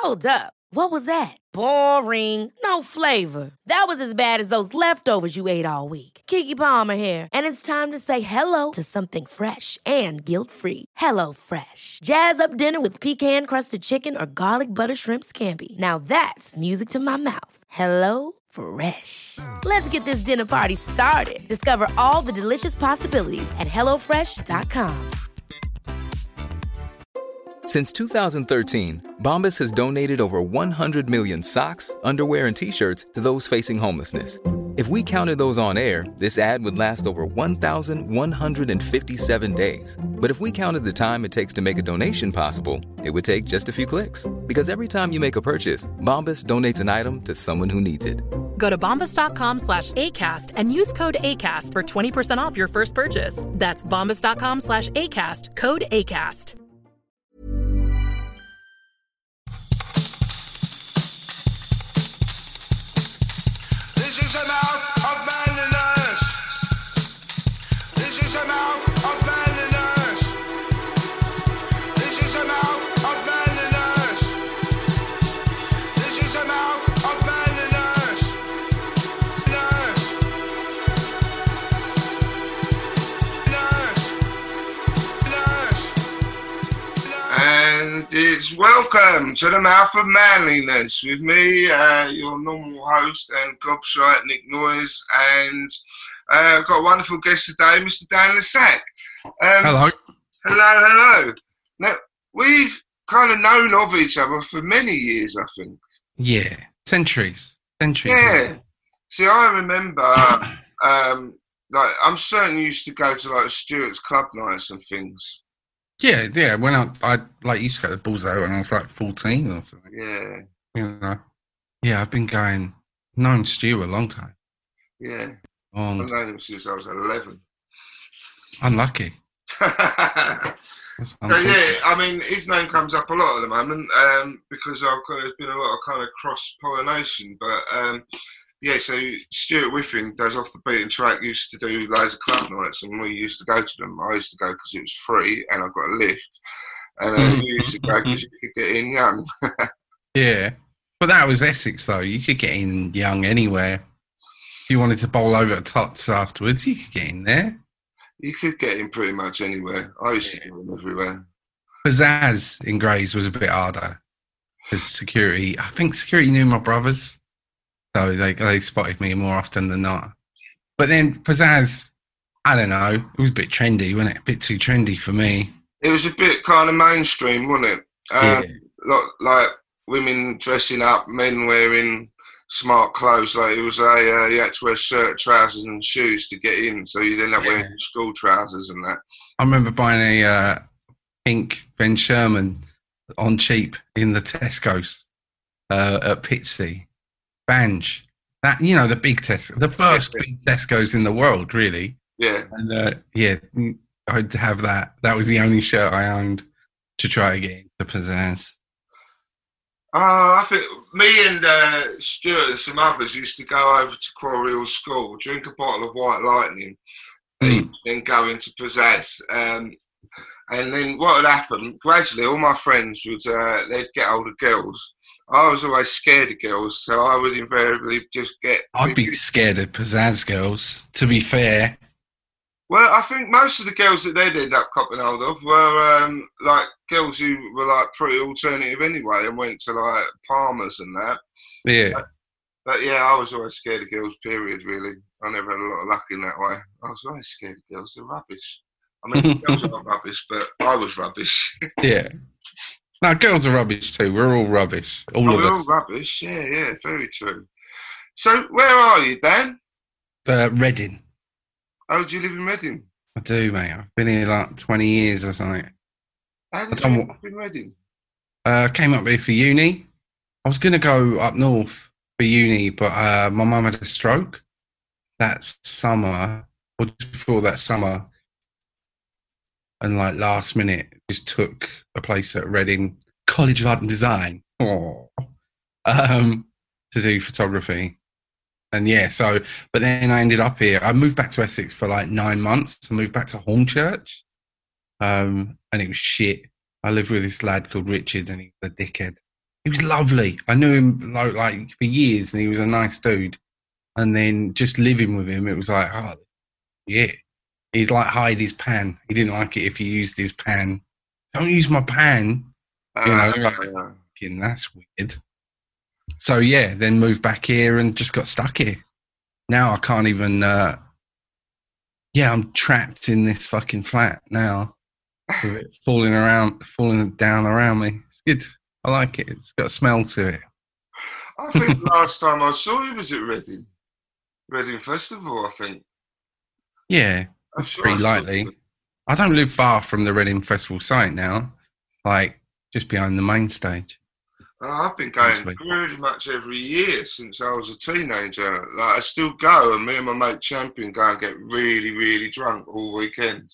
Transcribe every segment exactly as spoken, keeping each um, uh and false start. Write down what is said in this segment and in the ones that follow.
Hold up. What was that? Boring. No flavor. That was as bad as those leftovers you ate all week. Keke Palmer here, and it's time to say hello to something fresh and guilt-free. Hello Fresh. Jazz up dinner with pecan-crusted chicken or garlic butter shrimp scampi. Now that's music to my mouth. Hello Fresh. Let's get this dinner party started. Discover all the delicious possibilities at hello fresh dot com. Since two thousand thirteen, Bombas has donated over one hundred million socks, underwear, and T-shirts to those facing homelessness. If we counted those on air, this ad would last over one thousand one hundred fifty-seven days. But if we counted the time it takes to make a donation possible, it would take just a few clicks. Because every time you make a purchase, Bombas donates an item to someone who needs it. Go to bombas.com slash ACAST and use code ACAST for twenty percent off your first purchase. That's bombas.com slash ACAST, code ACAST. It's welcome to the Mouth of Manliness with me, uh, your normal host and gobshite Nick Noyes, and uh, I've got a wonderful guest today, Mister Dan Le Sac. Um, hello. Hello, hello. Now, we've kind of known of each other for many years, I think. Yeah, centuries. Centuries. Yeah. See, I remember, um, like, I'm certain you used to go to, like, Stuart's club nights and things. Yeah, yeah. When I, I like used to go to balls out when I was like fourteen or something. Yeah. You know. Yeah, I've been going, known Stu a long time. Yeah. Um, I've known him since I was eleven. Unlucky. So, yeah, I mean, his name comes up a lot at the moment um, because I've got, there's been a lot of kind of cross-pollination. But, um, yeah, so Stuart Whiffin does Off the Beaten Track, used to do loads of club nights, and we used to go to them. I used to go because it was free and I got a lift. And uh, you used to go because you could get in young. Yeah. But that was Essex, though. You could get in young anywhere. If you wanted to bowl over at Tots afterwards, you could get in there. You could get in pretty much anywhere. I used yeah. to go in everywhere. Pizzazz in Grays was a bit harder. Because security, I think security knew my brothers. So they they spotted me more often than not. But then Pizzazz, I don't know, it was a bit trendy, wasn't it? A bit too trendy for me. It was a bit kind of mainstream, wasn't it? Um, yeah. like, like women dressing up, men wearing smart clothes. Like it was a, uh, you had to wear shirt, trousers and shoes to get in. So you ended up yeah. wearing school trousers and that. I remember buying a uh, pink Ben Sherman on cheap in the Tesco's uh, at Pitsea. Banj, that you know the big Tesco, the first big Tesco's in the world, really. Yeah, and uh, yeah, I'd have that. That was the only shirt I owned to try again the Pizzazz. Oh, I think me and uh, Stuart and some others used to go over to Quarry Hill School, drink a bottle of White Lightning, mm. and then go into Pizzazz. Um, and then what would happen? Gradually, all my friends would uh, they'd get older girls. I was always scared of girls, so I would invariably just get... I'd be scared of Pizzazz girls, to be fair. Well, I think most of the girls that they'd end up copping hold of were, um, like, girls who were, like, pretty alternative anyway and went to, like, Palmer's and that. Yeah. But, but, yeah, I was always scared of girls, period, really. I never had a lot of luck in that way. I was always scared of girls. They're rubbish. I mean, girls aren't rubbish, but I was rubbish. Yeah. No, girls are rubbish too. We're all rubbish. All oh, of we're us. all rubbish. Yeah, yeah, very true. So, where are you, Dan? Uh, Reading. Oh, do you live in Reading? I do, mate. I've been here like twenty years or something. How did you end up in Reading? Uh, came up here for uni. I was going to go up north for uni, but uh, my mum had a stroke that summer, or just before that summer. And like last minute, just took a place at Reading College of Art and Design oh, um, to do photography. And yeah, so, but then I ended up here. I moved back to Essex for like nine months. I moved back to Hornchurch. Um, and it was shit. I lived with this lad called Richard and he was a dickhead. he was lovely. I knew him like, like for years, and he was a nice dude. And then just living with him, it was like, oh, yeah. He'd like hide his pan. He didn't like it if you used his pan. Don't use my pan. You know, Uh, like, fucking, that's weird. So yeah, then moved back here and just got stuck here. Now I can't even. Uh, yeah, I'm trapped in this fucking flat now, with it falling around, falling down around me. It's good. I like it. It's got a smell to it. I think last time I saw you was at Reading. Reading Festival, I think. Yeah, that's sure pretty I saw likely. you. I don't live far from the Reading Festival site now, like just behind the main stage. Oh, I've been going Honestly. pretty much every year since I was a teenager. Like I still go, and me and my mate Champion go and get really, really drunk all weekend.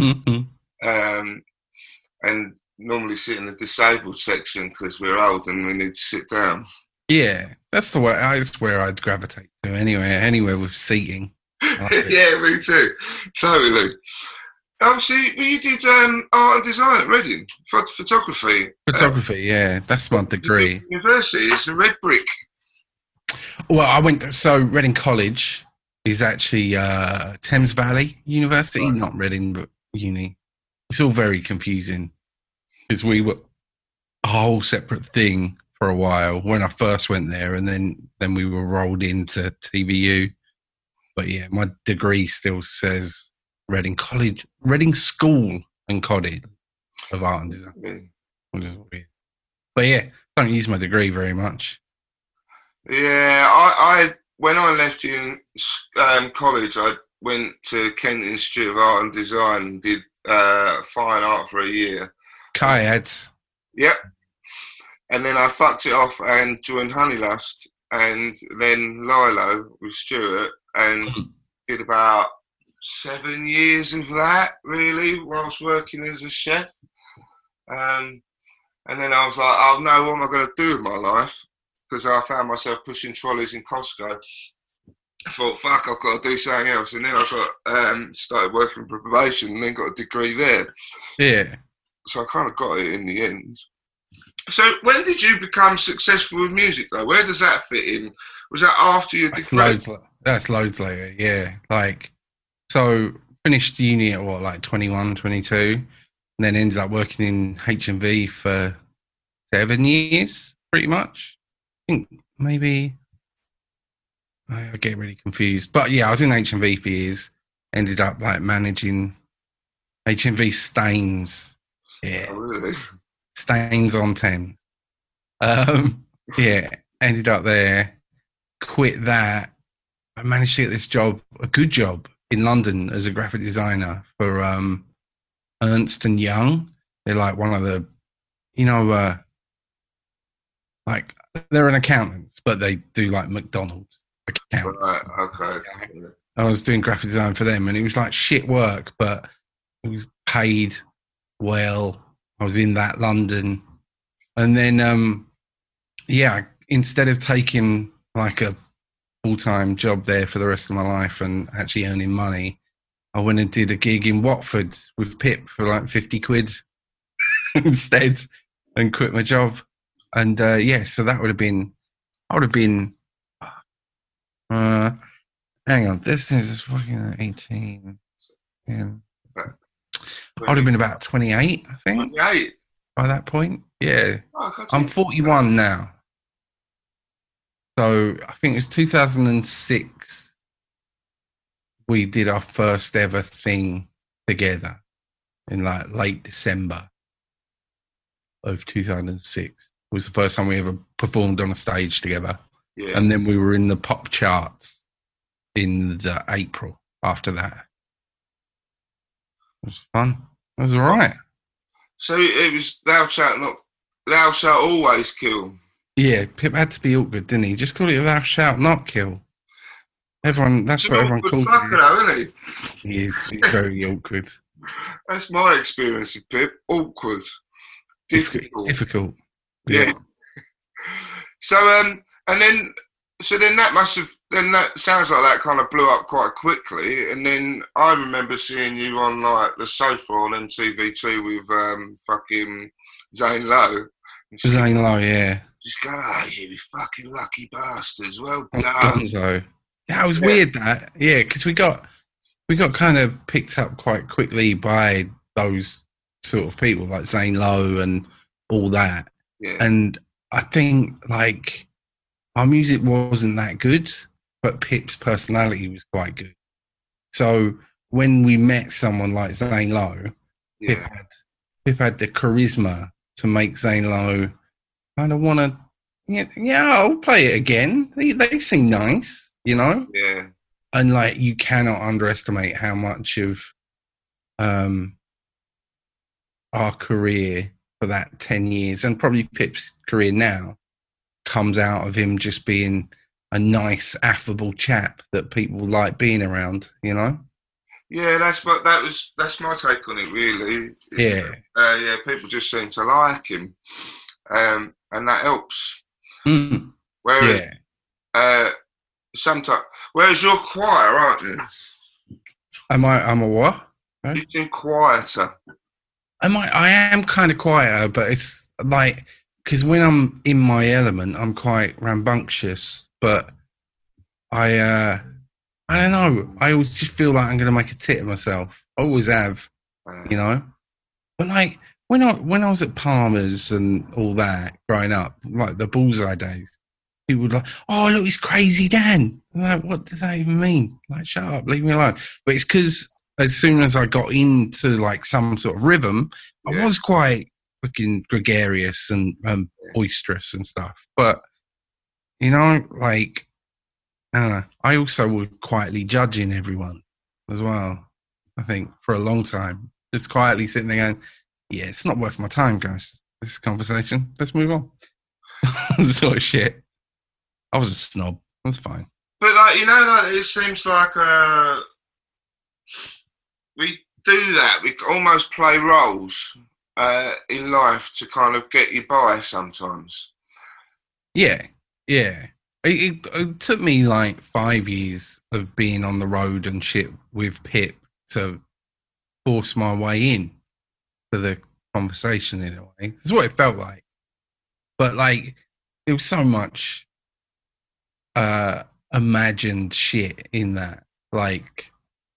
Um, and normally sit in the disabled section because we're old and we need to sit down. Yeah, that's the way. That's where I'd gravitate to. Anyway, anywhere with seating. I like it. Yeah, me too. Totally. Oh, see, well, you did um, art and design at Reading, Phot- photography. Photography, yeah, that's my degree. University, it's a red brick. Well, I went to, so Reading College is actually uh, Thames Valley University, Right. not Reading, but uni. It's all very confusing because we were a whole separate thing for a while when I first went there, and then then we were rolled into T V U. But yeah, my degree still says Reading College, Reading School and College of Art and Design, Yeah. which is weird. But yeah, don't use my degree very much. Yeah, I, I when I left in um, college, I went to Kent Institute of Art and Design and did uh, fine art for a year. Kyads. Yep. And then I fucked it off and joined Honeylust and then Lilo with Stuart and did about seven years of that, really, whilst working as a chef. Um, and then I was like, oh no, what am I going to do with my life? Because I found myself pushing trolleys in Costco. I thought, fuck, I've got to do something else. And then I got um, started working for probation and then got a degree there. Yeah. So I kind of got it in the end. So when did you become successful with music, though? Where does that fit in? Was that after your That's degree? loads. That's loads later. Yeah, like so finished uni at what, like twenty-one, twenty-two, and then ended up working in H M V for seven years, pretty much. I think maybe I I get really confused, but yeah, I was in H M V for years. Ended up like managing H M V Staines. Yeah, Oh, really? Staines on Thames. Um, yeah, ended up there. Quit that. I managed to get this job, a good job in London as a graphic designer for um, Ernst and Young. They're like one of the, you know, uh, like they're an accountants, but they do like McDonald's accounts. Right, okay. Yeah. I was doing graphic design for them, and it was like shit work, but it was paid well. I was in that London, and then um, yeah, instead of taking like a full-time job there for the rest of my life and actually earning money, I went and did a gig in Watford with Pip for like fifty quid instead and quit my job. And uh, yeah, so that would have been, I would have been, uh, hang on, this is fucking eighteen. Yeah. I would have been about twenty-eight, I think, twenty-eight. by that point. Yeah. Oh, I can't I'm think- forty-one now. So I think it was two thousand six we did our first ever thing together in like late December of two thousand six. It was the first time we ever performed on a stage together. Yeah. And then we were in the pop charts in the April after that. It was fun. It was all right. So it was thou shalt not, thou shalt always kill. Yeah, Pip had to be awkward, didn't he? Just call it thou shalt not kill. Everyone, that's He's what an everyone awkward calls fucker, it. though, isn't he? He is. He's very awkward. That's my experience of Pip. Awkward. Difficult. Difficult. Yeah. So um, and then so then that must have then that sounds like that kind of blew up quite quickly. And then I remember seeing you on like the sofa on M T V two with um fucking Zane Lowe. And Zane Lowe, yeah. just going, oh, you fucking lucky bastards. Well Oh, done. Gonzo. Yeah, it was Yeah. weird that. Yeah, because we got we got kind of picked up quite quickly by those sort of people like Zane Lowe and all that. Yeah. And I think like our music wasn't that good, but Pip's personality was quite good. So when we met someone like Zane Lowe, Pip yeah. had Pip had the charisma to make Zane Lowe kind of want to, yeah, yeah, I'll play it again. They, they seem nice, you know? Yeah. And like, you cannot underestimate how much of um, our career for that ten years, and probably Pip's career now, comes out of him just being a nice, affable chap that people like being around, you know? Yeah, that's what that was. That's my take on it, really. Is Yeah. that, uh, yeah, people just seem to like him, um, and that helps. Mm, Whereas, yeah. uh, sometimes, whereas you're quiet, aren't you? Am I, I'm a what? Huh? You seem quieter. Am I, I am kind of quieter, but it's like, because when I'm in my element, I'm quite rambunctious, but I, uh, I don't know. I always just feel like I'm going to make a tit of myself. I always have, Uh, you know? But like, when I, when I was at Palmer's and all that growing up, like the Bullseye days, people would like, oh, look, it's Crazy Dan. I'm like, what does that even mean? Like, shut up, leave me alone. But it's because as soon as I got into like some sort of rhythm, Yeah. I was quite fucking gregarious and um, boisterous and stuff. But, you know, like, I don't know. I also was quietly judging everyone as well, I think, for a long time. Just quietly sitting there going, yeah, it's not worth my time, guys, this conversation. Let's move on. Sort of shit. I was a snob. That's fine. But like, you know, like it seems like uh, we do that. We almost play roles uh, in life to kind of get you by sometimes. Yeah, yeah. It, it, it took me like five years of being on the road and shit with Pip to force my way in to the conversation in a way. That's what it felt like. But like, there was so much uh, imagined shit in that. Like,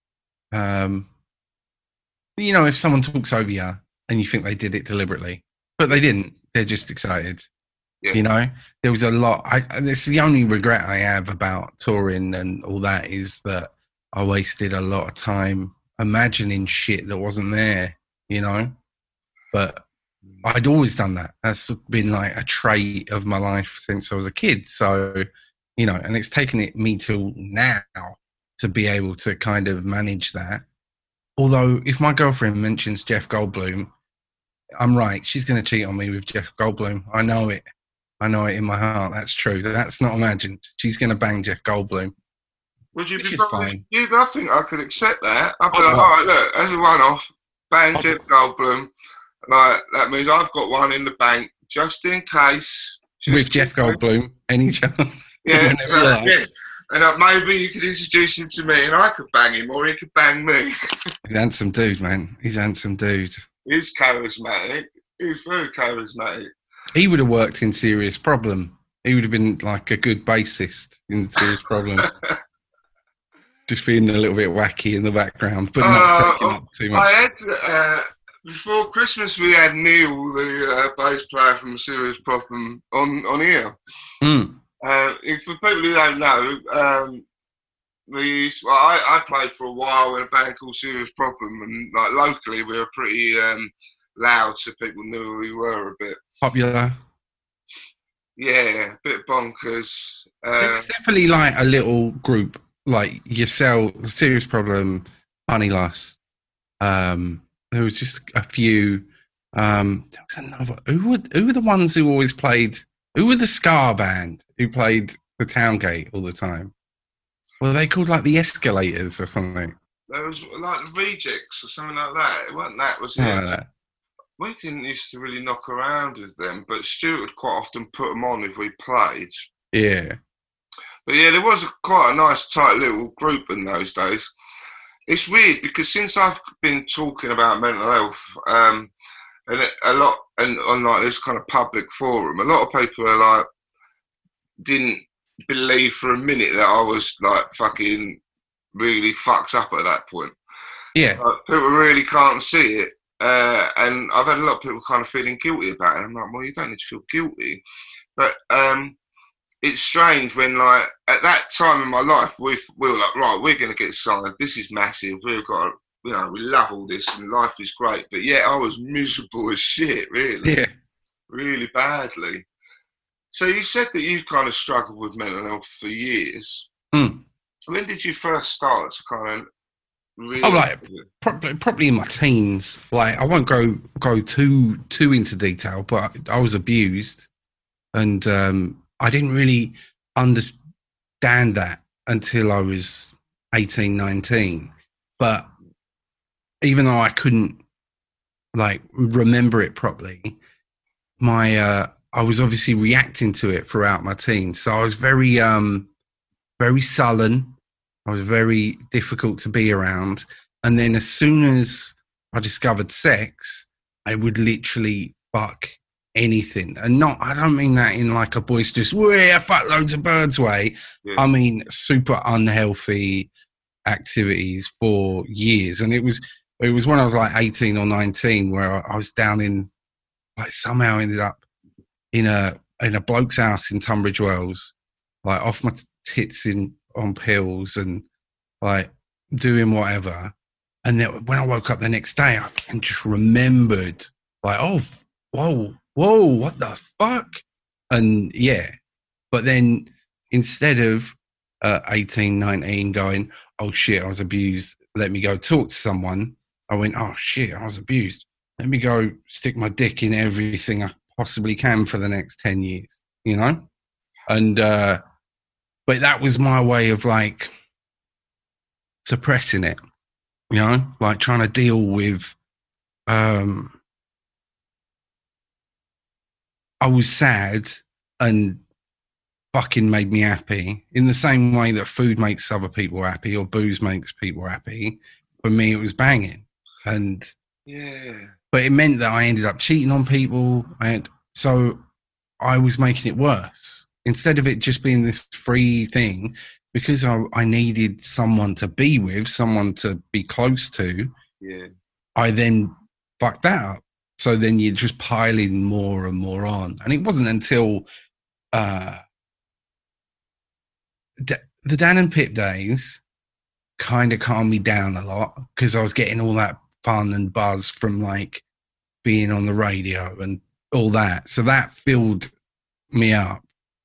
um, you know, if someone talks over you and you think they did it deliberately, but they didn't, they're just excited. Yeah. You know, there was a lot. I, this is the only regret I have about touring and all that is that I wasted a lot of time imagining shit that wasn't there, you know, but I'd always done that. That's been like a trait of my life since I was a kid. So, you know, and it's taken it me till now to be able to kind of manage that. Although if my girlfriend mentions Jeff Goldblum, I'm right. She's going to cheat on me with Jeff Goldblum. I know it. I know it in my heart. That's true. That's not imagined. She's going to bang Jeff Goldblum. Would you Which be is bothered? fine. You, I think I could accept that. I'd be Oh, like, no. all right, look, as a one-off, bang Oh, Jeff Goldblum. Like, that means I've got one in the bank just in case. Just With Jeff Goldblum, any chance? Yeah, Whenever uh, you like. yeah. And uh, maybe you could introduce him to me and I could bang him or he could bang me. He's a handsome dude, man. He's a handsome dude. He's charismatic. He's very charismatic. He would have worked in Serious Problem. He would have been like a good bassist in Serious Problem. Just being a little bit wacky in the background, but not Uh, taking up too much. I had, uh, before Christmas, we had Neil, the uh, bass player from Serious Problem, on, on here. Mm. Uh, if for people who don't know, um, we used, well, I, I played for a while in a band called Serious Problem, and like locally we were pretty um, loud, so people knew who we were a bit. Popular. Yeah, a bit bonkers. Uh, It's definitely like a little group, like yourself, Serious Problem, Honey Lust. Um, there was just a few. Um, there was another. Who were who were the ones who always played? Who were the ska band who played the Towngate all the time? Were they called like the Escalators or something? there was like the Rejects or something like that. It wasn't that, was it? Something like that. We didn't used to really knock around with them, but Stuart would quite often put them on if we played. Yeah. But yeah, there was a, quite a nice, tight little group in those days. It's weird because since I've been talking about mental health, um, and a lot, and on like this kind of public forum, a lot of people are like, didn't believe for a minute that I was like fucking really fucked up at that point. Yeah. Like, people really can't see it. Uh, and I've had a lot of people kind of feeling guilty about it. I'm like, well, you don't need to feel guilty. But um, it's strange when, like, at that time in my life, we we were like, right, we're going to get signed. This is massive. We've got, you know, we love all this and life is great. But yeah, I was miserable as shit, really. Yeah. Really badly. So you said that you've kind of struggled with mental health for years. Mm. When did you first start to kind of really... Oh, like, probably, probably in my teens. Like, I won't go go too too into detail, but I was abused. And um, I didn't really understand that until I was eighteen, nineteen. But even though I couldn't, like, remember it properly, my... Uh, I was obviously reacting to it throughout my teens. So I was very, um, very sullen. I was very difficult to be around. And then as soon as I discovered sex, I would literally fuck anything. And not, I don't mean that in like a boisterous, yeah, fuck loads of birds way. Yeah. I mean, super unhealthy activities for years. And it was, it was when I was like eighteen or nineteen where I was down in, like somehow ended up in a in a bloke's house in Tunbridge Wells, like off my tits in on pills and like doing whatever. And then when I woke up the next day, I just remembered like, oh, whoa, whoa, what the fuck? And yeah, but then instead of uh, eighteen, nineteen going, oh shit, I was abused, let me go talk to someone, I went, oh shit, I was abused. Let me go stick my dick in everything I possibly can for the next ten years, you know? And, uh, but that was my way of like suppressing it, you know, like trying to deal with, um, I was sad and fucking made me happy in the same way that food makes other people happy or booze makes people happy. For me, it was banging. And, yeah. But it meant that I ended up cheating on people, and so I was making it worse. Instead of it just being this free thing, because I, I needed someone to be with, someone to be close to, yeah. I then fucked that up. So then you're just piling more and more on. And it wasn't until uh, D- the Dan and Pip days kind of calmed me down a lot because I was getting all that fun and buzz from like being on the radio and all that. So that filled me up.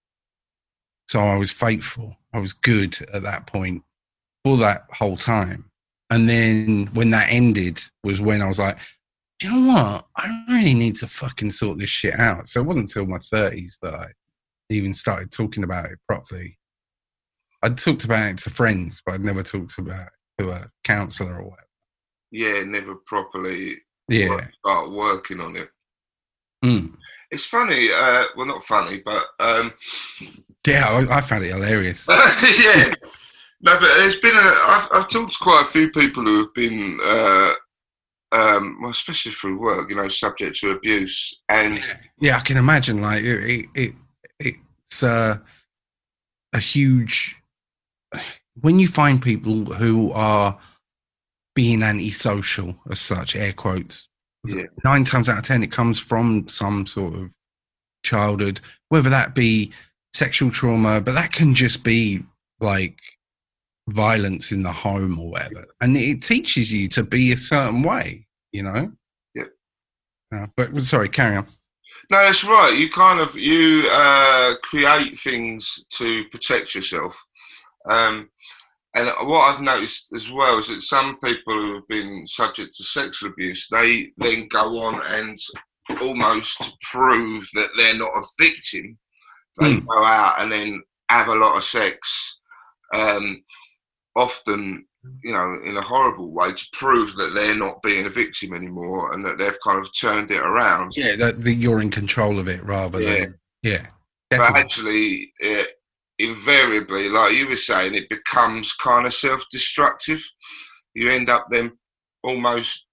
So I was faithful. I was good at that point for that whole time. And then when that ended was when I was like, do you know what? I really need to fucking sort this shit out. So it wasn't until my thirties that I even started talking about it properly. I'd talked about it to friends, but I'd never talked about it to a counsellor or whatever. Yeah, never properly yeah. work, start working on it. Mm. It's funny, uh, well, not funny, but... Um, yeah, I, I found it hilarious. yeah. No, but there's been a... I've, I've talked to quite a few people who have been, uh, um, well, especially through work, you know, subject to abuse. And yeah, yeah I can imagine, like, it, it, it it's uh, a huge... When you find people who are being antisocial, as such, air quotes, yeah. nine times out of ten, it comes from some sort of childhood, whether that be sexual trauma, but that can just be like violence in the home or whatever. And it teaches you to be a certain way, you know? Yeah. Uh, but sorry, carry on. No, that's right. You kind of, you uh, create things to protect yourself. Um, and what I've noticed as well is that some people who have been subject to sexual abuse, they then go on and almost to prove that they're not a victim, they mm. go out and then have a lot of sex, um, often, you know, in a horrible way to prove that they're not being a victim anymore and that they've kind of turned it around. Yeah, that, that you're in control of it rather yeah. than, yeah. Definitely. But actually, it, invariably, like you were saying, it becomes kind of self-destructive. You end up then almost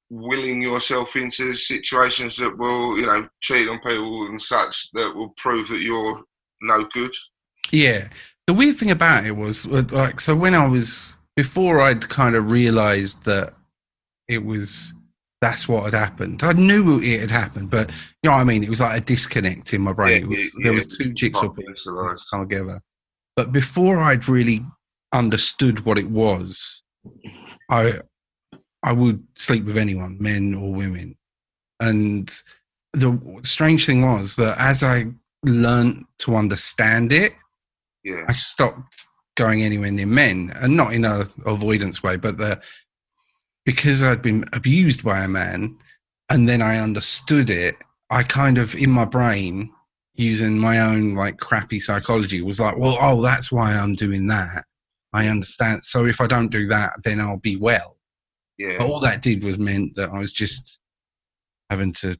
willing yourself into situations that will, you know, cheat on people and such that will prove that you're no good. Yeah. The weird thing about it was, like, so when I was, before I'd kind of realised that it was, that's what had happened. I knew it had happened, but you know what I mean? It was like a disconnect in my brain. Yeah, it was, yeah, there yeah. was two jigsaw pieces come together. But before I'd really understood what it was, I I would sleep with anyone, men or women. And the strange thing was that as I learned to understand it, yeah. I stopped going anywhere near men, and not in a avoidance way, but the because I'd been abused by a man, and then I understood it. I kind of in my brain, using my own like crappy psychology, was like, well, oh, that's why I'm doing that. I understand. So if I don't do that, then I'll be well. Yeah. But all that did was meant that I was just having to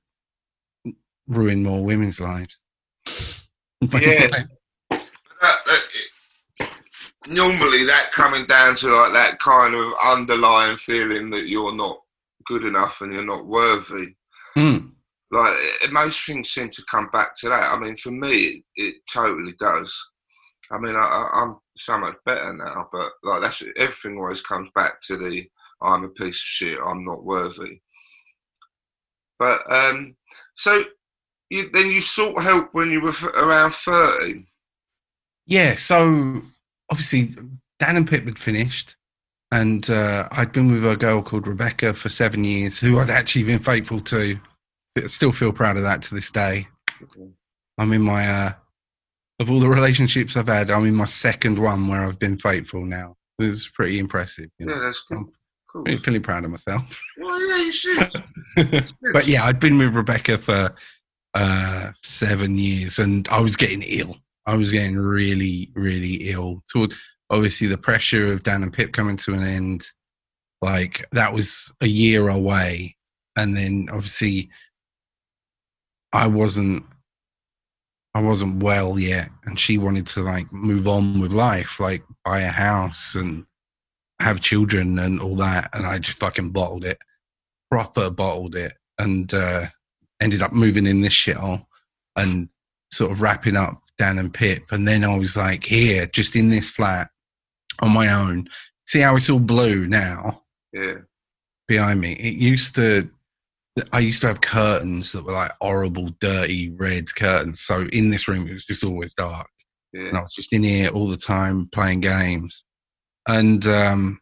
ruin more women's lives. Yeah. That, that, it, normally that coming down to like that kind of underlying feeling that you're not good enough and you're not worthy. Mm. Like it, most things seem to come back to that. I mean, for me, it, it totally does. I mean, I, I, I'm so much better now, but like that's everything always comes back to the I'm a piece of shit, I'm not worthy. But um, so you, then you sought help when you were f- around thirty. Yeah, so obviously Dan and Pip had finished, and uh, I'd been with a girl called Rebecca for seven years, who I'd actually been faithful to. I still feel proud of that to this day. Okay. I'm in my, uh, of all the relationships I've had, I'm in my second one where I've been faithful now. It was pretty impressive. You know? Yeah, that's cool. I'm cool. really feeling proud of myself. Well, yeah, you should. But yeah, I'd been with Rebecca for uh, seven years, and I was getting ill. I was getting really, really ill. Toward obviously the pressure of Dan and Pip coming to an end, like that was a year away, and then obviously I wasn't, I wasn't well yet, and she wanted to like move on with life, like buy a house and have children and all that, and I just fucking bottled it, proper bottled it, and uh, ended up moving in this shithole and sort of wrapping up Dan and Pip. And then I was like, here, just in this flat on my own. See how it's all blue now? Yeah. Behind me. It used to, I used to have curtains that were like horrible, dirty red curtains. So in this room, it was just always dark. Yeah. And I was just in here all the time playing games. And um,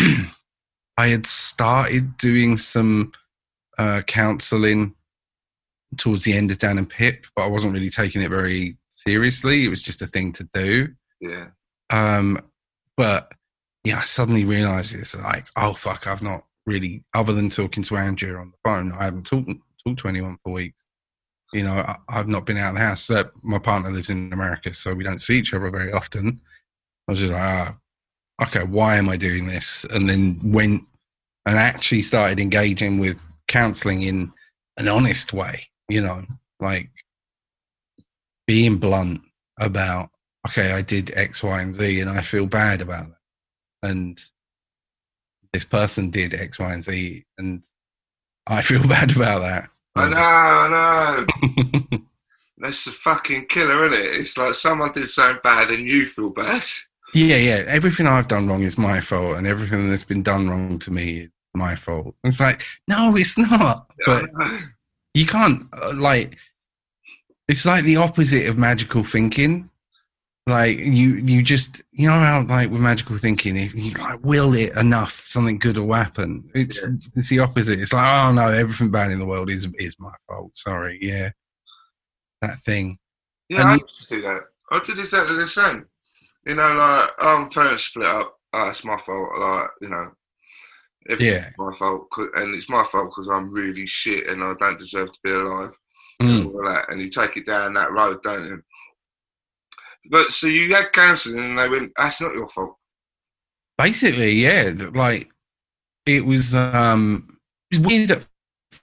I had started doing some uh, counselling towards the end of Dan and Pip, but I wasn't really taking it very seriously. It was just a thing to do. Yeah. Um, but yeah, I suddenly realised it's like, oh fuck, I've not really, other than talking to Andrea on the phone, I haven't talked talked to anyone for weeks. You know, I, I've not been out of the house. That my partner lives in America, so we don't see each other very often. I was just like, ah, okay, why am I doing this? And then went and actually started engaging with counselling in an honest way. You know, like being blunt about, okay, I did X, Y, and Z, and I feel bad about that. And this person did X, Y, and Z, and I feel bad about that. I know, I know. That's a fucking killer, isn't it? It's like someone did something bad and you feel bad. Yeah, yeah. Everything I've done wrong is my fault, and everything that's been done wrong to me is my fault. It's like, no, it's not. But you can't, uh, like, it's like the opposite of magical thinking. Like, you you just, you know how, like, with magical thinking, if you, like, will it enough, something good will happen. It's Yeah. it's the opposite. It's like, oh, no, everything bad in the world is is my fault. Sorry, yeah. That thing. Yeah, And I you- used to do that. I did exactly the same. You know, like, oh, my parents split up. Oh, it's my fault. Like, you know, everything's Yeah. my fault. 'cause- And it's my fault because I'm really shit and I don't deserve to be alive. Mm. And all that. And you take it down that road, don't you? But so you had counselling and they went, that's not your fault. Basically, yeah. th- Like, it was, um, it was weird at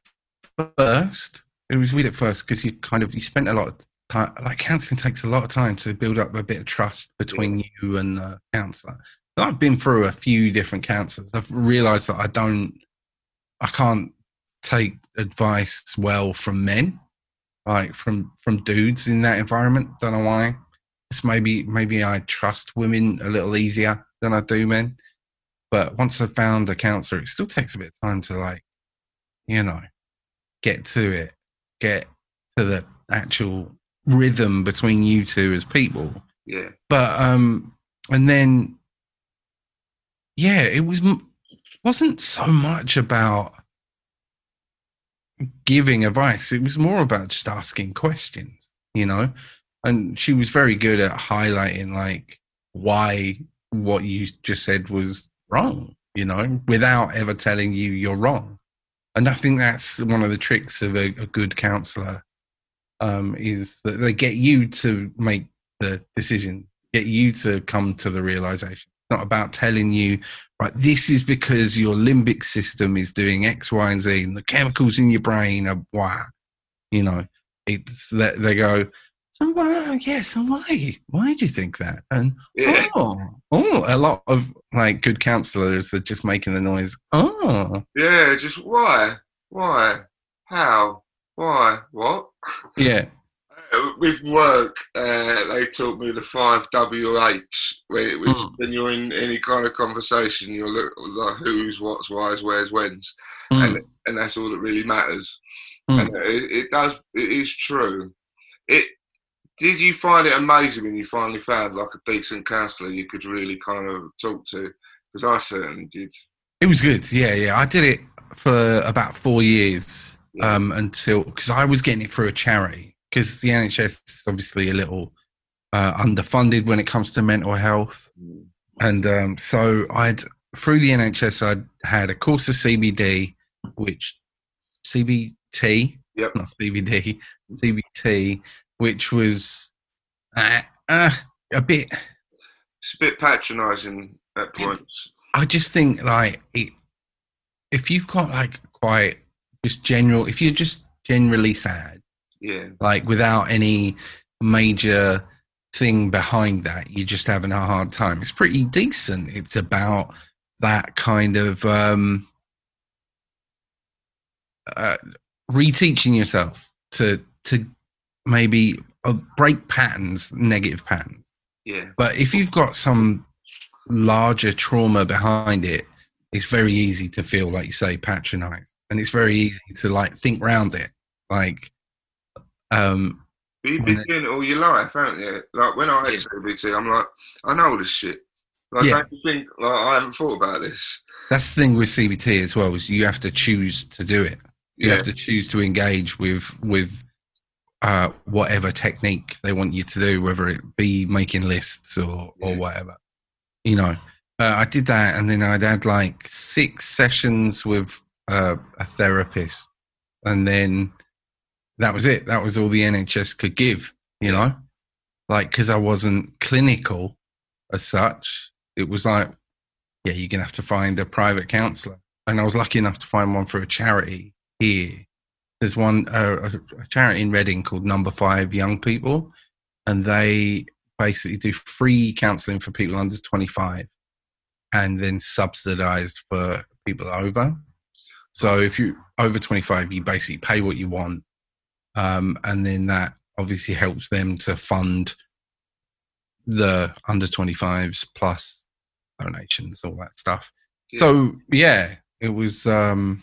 first. It was weird at first because you kind of, you spent a lot of time, like, counselling takes a lot of time to build up a bit of trust between you and the counsellor. And I've been through a few different counsellors. I've realised that I don't, I can't take advice well from men, like from from dudes in that environment. Don't know why. It's maybe maybe I trust women a little easier than I do men. But once I found a counselor, it still takes a bit of time to, like, you know, get to it, get to the actual rhythm between you two as people. Yeah. But um, and then, yeah, it was wasn't so much about giving advice. It was more about just asking questions, you know. And she was very good at highlighting, like, why what you just said was wrong, you know, without ever telling you you're wrong. And I think that's one of the tricks of a, a good counselor, um, is that they get you to make the decision, get you to come to the realization. It's not about telling you, right, this is because your limbic system is doing X, Y, and Z, and the chemicals in your brain are why, you know. It's that they go, so why, yes, so why? Why do you think that? And Yeah. oh, oh, a lot of, like, good counselors are just making the noise. Oh, Yeah, just why? Why? How? Why? What? yeah. Uh, With work, uh, they taught me the five W H, where- which Mm. when you're in any kind of conversation, you'll look like who's, what's, why's, where's, when's, Mm. and and that's all that really matters. Mm. And it, it does, it is true. It. Did you find it amazing when you finally found, like, a decent counsellor you could really kind of talk to? Because I certainly did. It was good. Yeah, yeah. I did it for about four years Yeah. um, until, because I was getting it through a charity, because the N H S is obviously a little uh, underfunded when it comes to mental health. Mm. And um, so I'd, through the N H S, I'd had a course of C B D, which C B T, Yep. not C B D, C B T, which was uh, uh, a bit, It's a bit patronising at points. I just think, like, it, if you've got, like, quite just general, if you're just generally sad, Yeah. like, without any major thing behind that, you're just having a hard time, it's pretty decent. It's about that kind of um, uh, reteaching yourself to to maybe uh, break patterns, negative patterns. Yeah. But if you've got some larger trauma behind it, it's very easy to feel, like you say, patronized, and it's very easy to, like, think round it. Like, um, But you've when been it- doing it all your life, haven't you? Like, when I had Yeah. C B T, I'm like, I know all this shit. Like, Yeah. don't you think, like, I haven't thought about this? that's the thing with C B T as well, is you have to choose to do it. You Yeah. have to choose to engage with with uh, whatever technique they want you to do, whether it be making lists or or Yeah. whatever. You know, uh, I did that, and then I'd had like six sessions with uh, a therapist, and then that was it. That was all the N H S could give. You know, like, because I wasn't clinical as such. It was like, yeah, you're gonna have to find a private counsellor, and I was lucky enough to find one for a charity here. There's one uh, a charity in Reading called Number Five Young People, and they basically do free counselling for people under twenty-five, and then subsidised for people over. So if you're over twenty-five, you basically pay what you want, um, and then that obviously helps them to fund the under twenty-fives plus donations, all that stuff. Yeah. So yeah, it was um,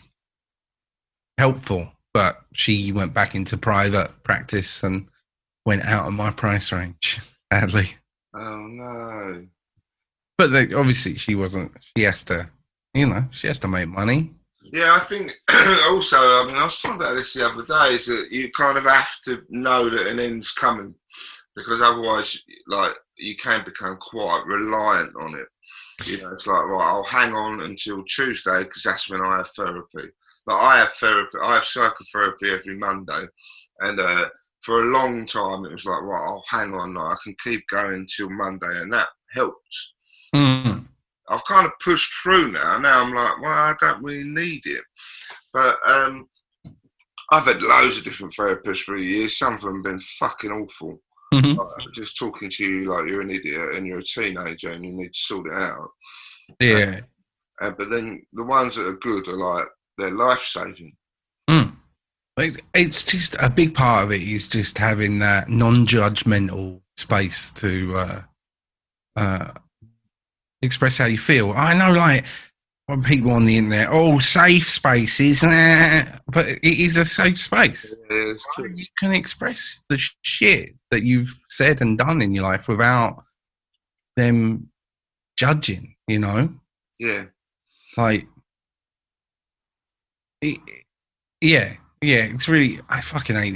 helpful. But she went back into private practice and went out of my price range, sadly. Oh, no. But they, obviously, she wasn't. She has to, you know, she has to make money. Yeah, I think also, I mean, I was talking about this the other day, is that you kind of have to know that an end's coming, because otherwise, like, you can become quite reliant on it. You know, it's like, right, I'll hang on until Tuesday because that's when I have therapy. Like, I have therapy, I have psychotherapy every Monday, and uh, for a long time it was like, right, I'll hang on, like, I can keep going till Monday, and that helps. Mm. I've kind of pushed through now. Now I'm like, well, I don't really need it. But um, I've had loads of different therapists for years. Some of them have been fucking awful. Mhm. Like, just talking to you like you're an idiot and you're a teenager and you need to sort it out. Yeah. Uh, but then the ones that are good are like, they're life-saving. Like, it's just a big part of it is just having that non-judgmental space to uh, uh, express how you feel. I know, like, when people on the internet, oh, safe spaces, nah, but it is a safe space. Yeah, it's true. You can express the shit that you've said and done in your life without them judging, you know? Yeah. Like, it, yeah, yeah, it's really, I fucking hate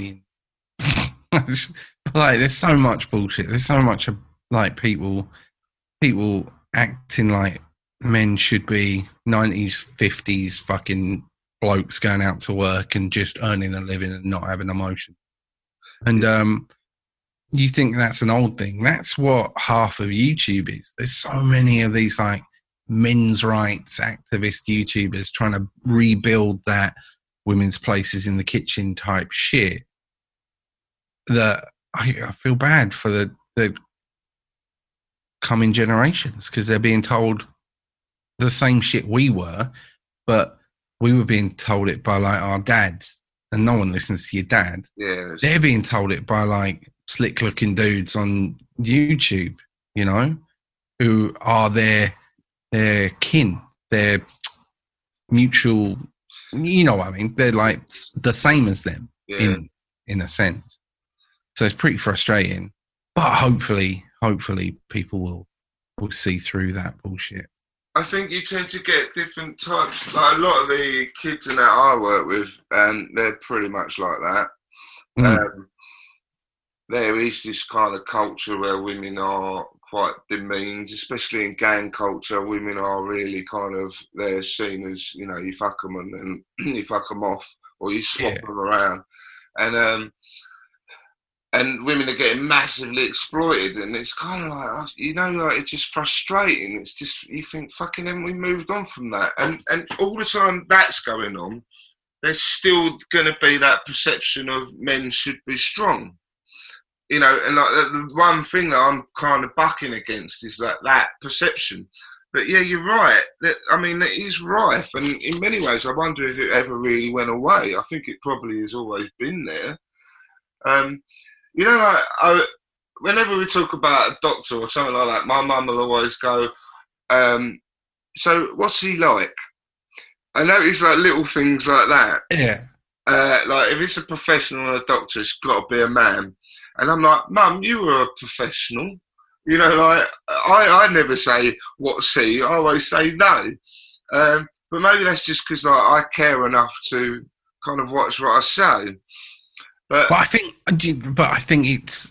it. Like, there's so much bullshit. There's so much, of, like, people, people acting like men should be nineties, fifties fucking blokes going out to work and just earning a living and not having emotion. And um, you think that's an old thing. That's what half of YouTube is. There's so many of these like men's rights activist YouTubers trying to rebuild that women's places in the kitchen type shit that I, I feel bad for the, the coming generations because they're being told the same shit we were, but we were being told it by like our dads, and no one listens to your dad. Yeah, they're being told it by like slick looking dudes on YouTube, you know, who are their their kin, their mutual, you know what I mean? They're like the same as them yeah. in in a sense. So it's pretty frustrating, but hopefully, hopefully people will will see through that bullshit. I think you tend to get different types. Like a lot of the kids and that I work with, and they're pretty much like that. Mm. Um, there is this kind of culture where women are quite demeaned, especially in gang culture. Women are really kind of, they're seen as, you know, you fuck them and then you fuck them off, or you swap yeah. them around. And um, and women are getting massively exploited, and it's kind of like, you know, like it's just frustrating. It's just, you think, fucking, haven't we moved on from that? And and all the time that's going on, there's still going to be that perception of men should be strong. You know, and like the one thing that I'm kind of bucking against is that that perception. But yeah, you're right. That, I mean, it is rife, and in many ways, I wonder if it ever really went away. I think it probably has always been there. Um, you know, like I, whenever we talk about a doctor or something like that, my mum will always go, um, "So, what's he like?" I notice like little things like that. Yeah. Uh, like if it's a professional and a doctor, it's got to be a man. And I'm like, Mum, you were a professional. You know, like, I, I never say, what's he? I always say no. Um, but maybe that's just because like, I care enough to kind of watch what I say. But, but I think, but I think it's,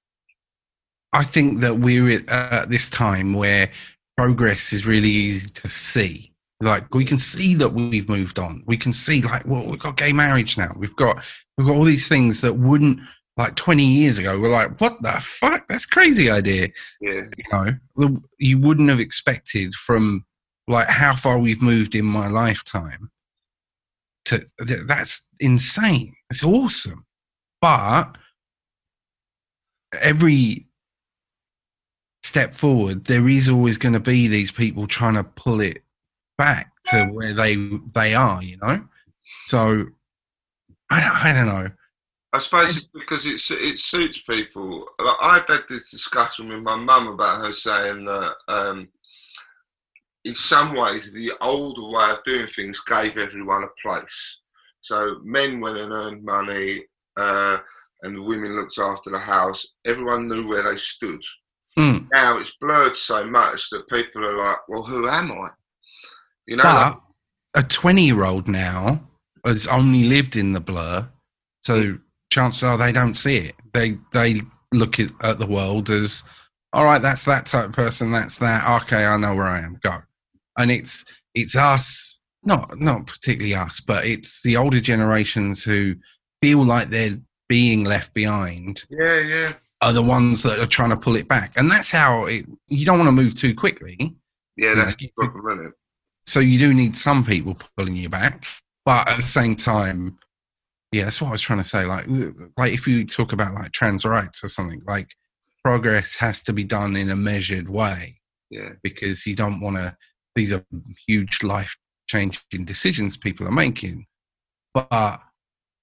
I think that we're at this time where progress is really easy to see. Like, we can see that we've moved on. We can see, like, well, we've got gay marriage now. We've got, we've got all these things that wouldn't, like twenty years ago, we're like, what the fuck? That's a crazy idea. Yeah. You know, you wouldn't have expected from like how far we've moved in my lifetime to, that's insane. It's awesome. But every step forward, there is always going to be these people trying to pull it back to where they, they are, you know? So I don't, I don't know. I suppose it's because it, it suits people. Like, I've had this discussion with my mum about her saying that um, in some ways the older way of doing things gave everyone a place. So men went and earned money uh, and the women looked after the house. Everyone knew where they stood. Mm. Now it's blurred so much that people are like, well, who am I? You know, but like, a twenty-year-old now has only lived in the blur, so chances are they don't see it. They they look at, at the world as, all right, that's that type of person, that's that. Okay, I know where I am. Go. And it's it's us, not not particularly us, but it's the older generations who feel like they're being left behind. Yeah, yeah. Are the ones that are trying to pull it back, and that's how it. You don't want to move too quickly. Yeah, that's the problem, isn't it? So you do need some people pulling you back, but at the same time. Yeah, that's what I was trying to say. Like, like if you talk about like trans rights or something, like progress has to be done in a measured way. Yeah. Because you don't want to. These are huge life-changing decisions people are making, but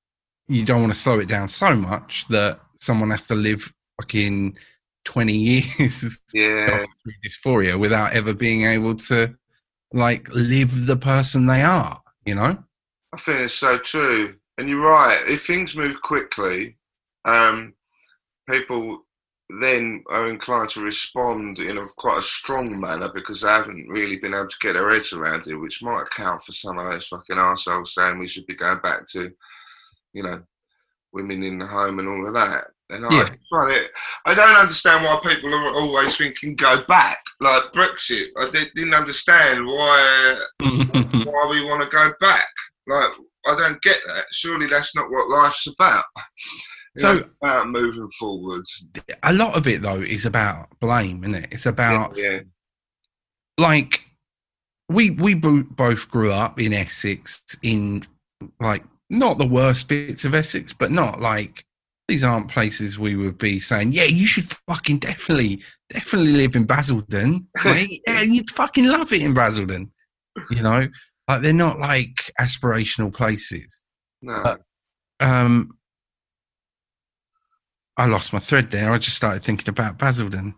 you don't want to slow it down so much that someone has to live fucking twenty years Yeah. through dysphoria without ever being able to like live the person they are, you know? I think it's so true. And you're right. If things move quickly, um, people then are inclined to respond in a quite a strong manner because they haven't really been able to get their heads around it, which might account for some of those fucking arseholes saying we should be going back to, you know, women in the home and all of that. And I, Yeah. find it, I don't understand why people are always thinking go back. Like Brexit, I did, didn't understand why why we want to go back. Like, I don't get that. Surely that's not what life's about. You So- know, it's about moving forwards. A lot of it, though, is about blame, isn't it? It's about, Yeah, like, we we bo- both grew up in Essex, in, like, not the worst bits of Essex, but not, like, these aren't places we would be saying, yeah, you should fucking definitely, definitely live in Basildon. Mate. Yeah, you'd fucking love it in Basildon. You know? Like, they're not, like, aspirational places. no. But- Um, I lost my thread there. I just started thinking about Basildon.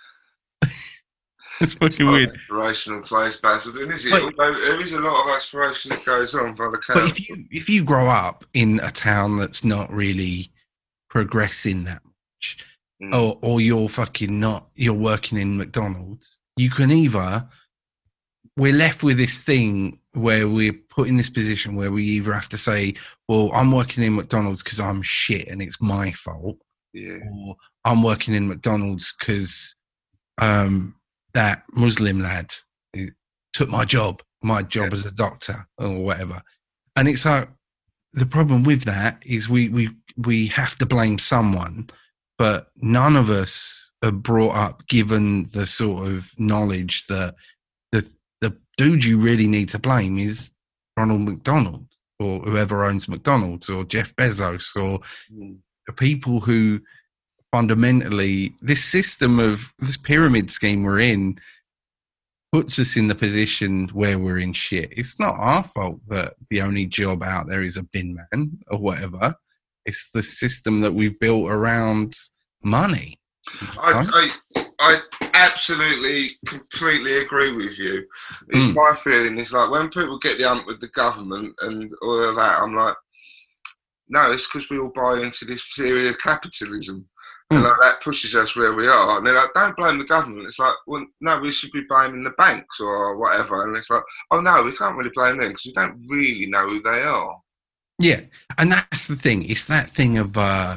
It's fucking Not weird. an aspirational place, Basildon, is it? But- Although there is a lot of aspiration that goes on by the But count. if you if you grow up in a town that's not really progressing that much, Mm. or or you're fucking not, you're working in McDonald's, you can either, we're left with this thing where we're put in this position where we either have to say, well, I'm working in McDonald's because I'm shit and it's my fault, Yeah, or I'm working in McDonald's because um, that Muslim lad took my job, my job Yeah. as a doctor or whatever. And it's like, the problem with that is we, we, we have to blame someone, but none of us are brought up given the sort of knowledge that the, the dude you really need to blame is Ronald McDonald or whoever owns McDonald's or Jeff Bezos or Mm. the people who fundamentally, this system of this pyramid scheme we're in puts us in the position where we're in shit. It's not our fault that the only job out there is a bin man or whatever. It's the system that we've built around money. I, I, I absolutely, completely agree with you. It's Mm. my feeling. It's like when people get the hump with the government and all of that, I'm like, no, it's because we all buy into this theory of capitalism. And Mm. like, that pushes us where we are. And they're like, don't blame the government. It's like, well, no, we should be blaming the banks or whatever. And it's like, oh, no, we can't really blame them because we don't really know who they are. Yeah, and that's the thing. It's that thing of uh,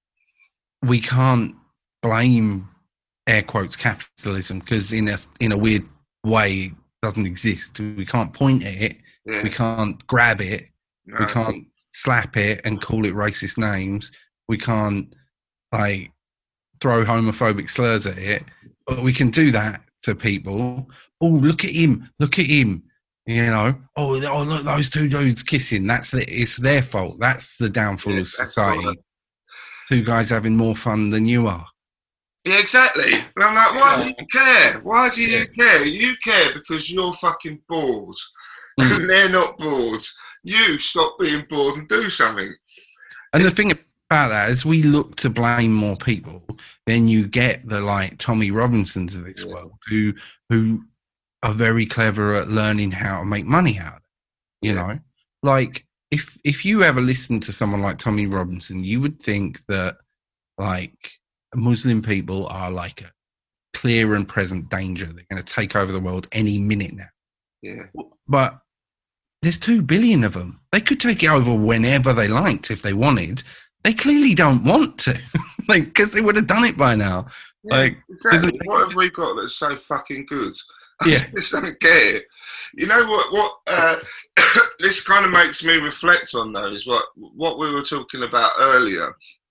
we can't blame air quotes capitalism because in a in a weird way it doesn't exist. We can't point at it. Yeah. We can't grab it. No. We can't slap it and call it racist names. We can't like throw homophobic slurs at it. But we can do that to people. Oh, look at him! Look at him! You know, oh, oh, look, those two dudes kissing. That's the, it's their fault. That's the downfall Yeah, of that's society. right. Two guys having more fun than you are. Yeah, exactly. And I'm like, why do you care? Why do you care? You care because you're fucking bored. Mm. And they're not bored. You stop being bored and do something. And the thing about that is, we look to blame more people. Then you get the like Tommy Robinsons of this Yeah. world who who are very clever at learning how to make money out of it. You Yeah. know, like if if you ever listen to someone like Tommy Robinson, you would think that like Muslim people are like a clear and present danger. They're going to take over the world any minute now. Yeah. But there's two billion of them. They could take it over whenever they liked if they wanted. They clearly don't want to, like, because they would have done it by now. Yeah, Like, exactly. doesn't- What have we got that's so fucking good? Yeah. I just don't get it. You know what? What uh, this kind of makes me reflect on though is what what we were talking about earlier.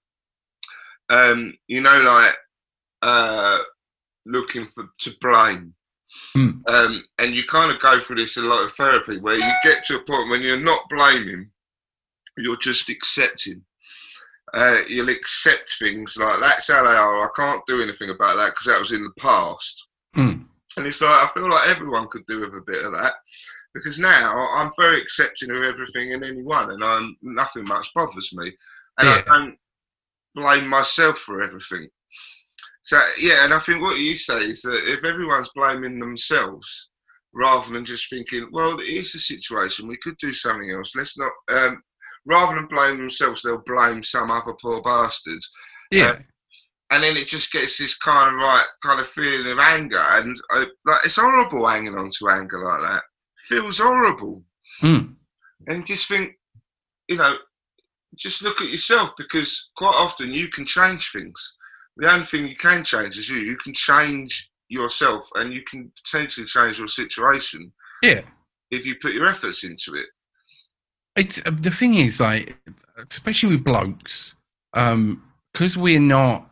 Um, you know, like uh, looking for to blame. Hmm. Um, and you kind of go through this a lot of therapy where you get to a point when you're not blaming, you're just accepting. Uh, you'll accept things like that's how they are. I can't do anything about that because that was in the past. Mm. And it's like I feel like everyone could do with a bit of that. because now I'm very accepting of everything and anyone, and I'm nothing much bothers me, and yeah. I don't blame myself for everything. So yeah, and I think what you say is that if everyone's blaming themselves rather than just thinking, well, it's a situation, we could do something else. Let's not, um, rather than blame themselves, they'll blame some other poor bastards. Yeah. Um, and then it just gets this kind of right kind of feeling of anger, and uh, like it's horrible hanging on to anger like that. It feels horrible. Mm. And just think, you know, just look at yourself, because quite often you can change things. The only thing you can change is you. You can change yourself, and you can potentially change your situation. Yeah. If you put your efforts into it. It's uh, the thing is, like, especially with blokes, um, because we're not,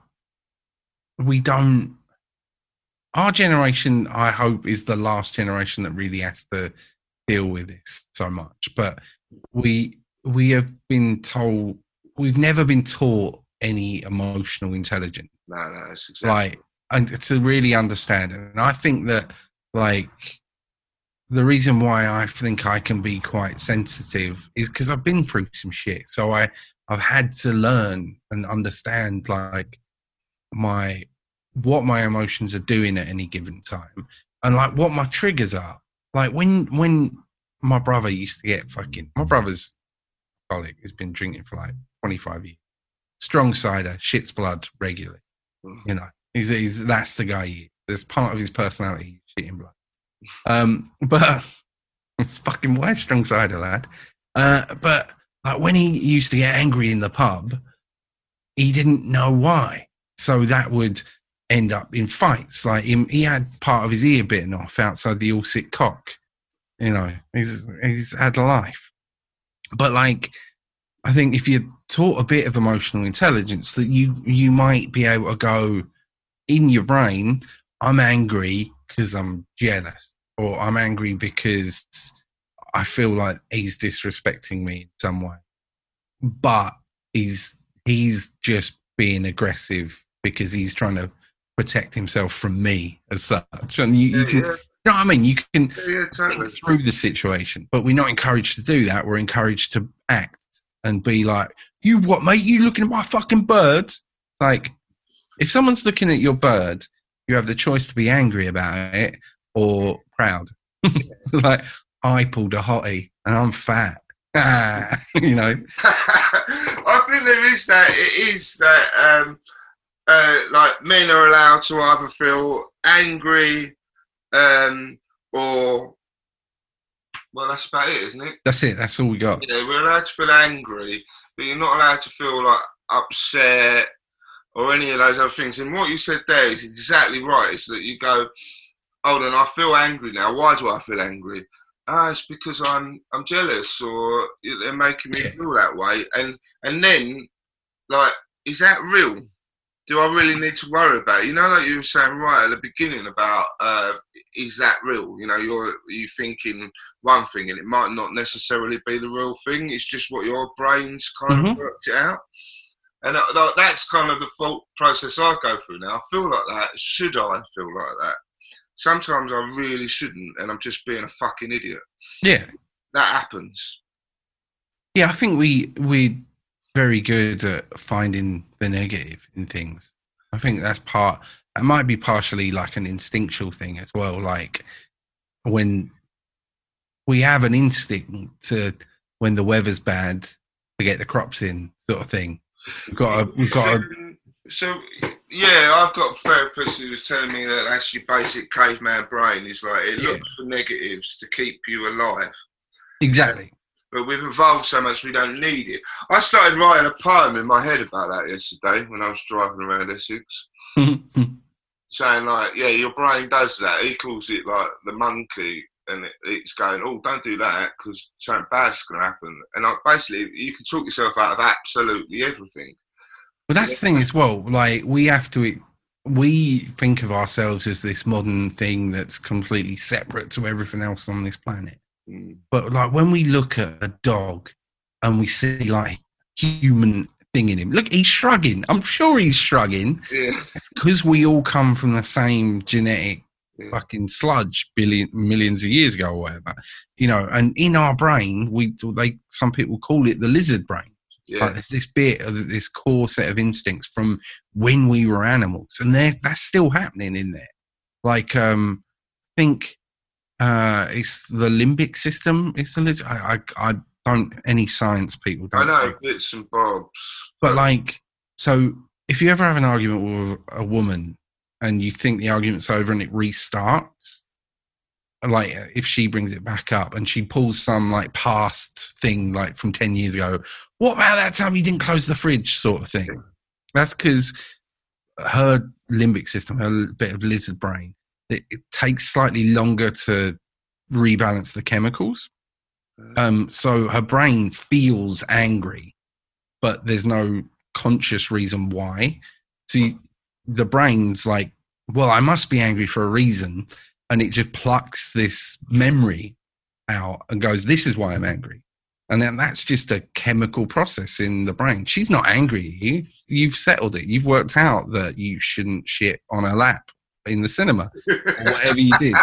we don't. Our generation, I hope, is the last generation that really has to deal with this so much. But we we have been told, we've never been taught any emotional intelligence. No, no, it's exactly. Like, and to really understand it. And I think that, like, the reason why I think I can be quite sensitive is because I've been through some shit. So I, I've had to learn and understand, like, my, what my emotions are doing at any given time, and like what my triggers are. Like when, when my brother used to get fucking, my brother's colleague has been drinking for like twenty-five years. Strong cider, shits blood regularly. You know, he's, he's that's the guy he is. There's part of his personality, shitting blood. Um, but it's fucking white strong cider, lad. Uh, but like when he used to get angry in the pub, he didn't know why. So that would end up in fights. Like him, he had part of his ear bitten off outside the all sick cock. You know, he's he's had a life. But like, I think if you're taught a bit of emotional intelligence, that you you might be able to go in your brain, I'm angry because I'm jealous, or I'm angry because I feel like he's disrespecting me in some way. But he's he's just being aggressive because he's trying to protect himself from me as such. And you, yeah, you can, yeah. you know what I mean? You can yeah, yeah, totally. think through the situation, but we're not encouraged to do that. We're encouraged to act and be like, you what, mate? You looking at my fucking bird? Like, if someone's looking at your bird, you have the choice to be angry about it or proud. Like, I pulled a hottie and I'm fat. Ah, you know. I think there is that. It is that. Um, uh, like men are allowed to either feel angry, um, or well, that's about it, isn't it? That's it. That's all we got. Yeah, we're allowed to feel angry, but you're not allowed to feel like upset or any of those other things. And what you said there is exactly right. It's that you go, hold on, I feel angry now. Why do I feel angry? Ah, it's because I'm I'm jealous, or they're making me yeah. feel that way. And and then, like, is that real? Do I really need to worry about it? You know, like you were saying right at the beginning about, uh, is that real? You know, you're you thinking one thing and it might not necessarily be the real thing. It's just what your brain's kind mm-hmm. of worked it out. And uh, that's kind of the thought process I go through now. I feel like that. Should I feel like that? Sometimes I really shouldn't, and I'm just being a fucking idiot. Yeah. That happens. Yeah, I think we, we're very good at finding the negative in things. I think that's part, it might be partially like an instinctual thing as well. Like when we have an instinct to, when the weather's bad, to get the crops in, sort of thing. We've got to, we've got to, So, yeah, I've got a therapist who was telling me that that's your basic caveman brain. Is like, it looks yeah. for negatives to keep you alive. Exactly. But we've evolved so much we don't need it. I started writing a poem in my head about that yesterday when I was driving around Essex. Saying like, yeah, your brain does that. He calls it like the monkey. And it, it's going, oh, don't do that because something bad's going to happen. And like, basically, you can talk yourself out of absolutely everything. But that's the thing as well. Like, we have to, we think of ourselves as this modern thing that's completely separate to everything else on this planet. Mm. But like, when we look at a dog and we see like human thing in him, look, he's shrugging. I'm sure he's shrugging. Yeah. It's because we all come from the same genetic yeah. fucking sludge billion millions of years ago or whatever. You know, and in our brain, we they some people call it the lizard brain. Yeah. Like there's this bit of this core set of instincts from when we were animals, and that's still happening in there. Like, um, I think uh, it's the limbic system. It's the lizard. I, I, I don't. Any science people don't. I know bits and bobs, but like, so if you ever have an argument with a woman and you think the argument's over and it restarts. Like if she brings it back up and she pulls some like past thing like from ten years ago, what about that time you didn't close the fridge sort of thing? That's because her limbic system, her bit of lizard brain, it, it takes slightly longer to rebalance the chemicals. Um, so her brain feels angry, but there's no conscious reason why. See, the brain's like, well, I must be angry for a reason. And it just plucks this memory out and goes, this is why I'm angry. And then that's just a chemical process in the brain. She's not angry at you. You've settled it. You've worked out that you shouldn't shit on her lap in the cinema or whatever you did.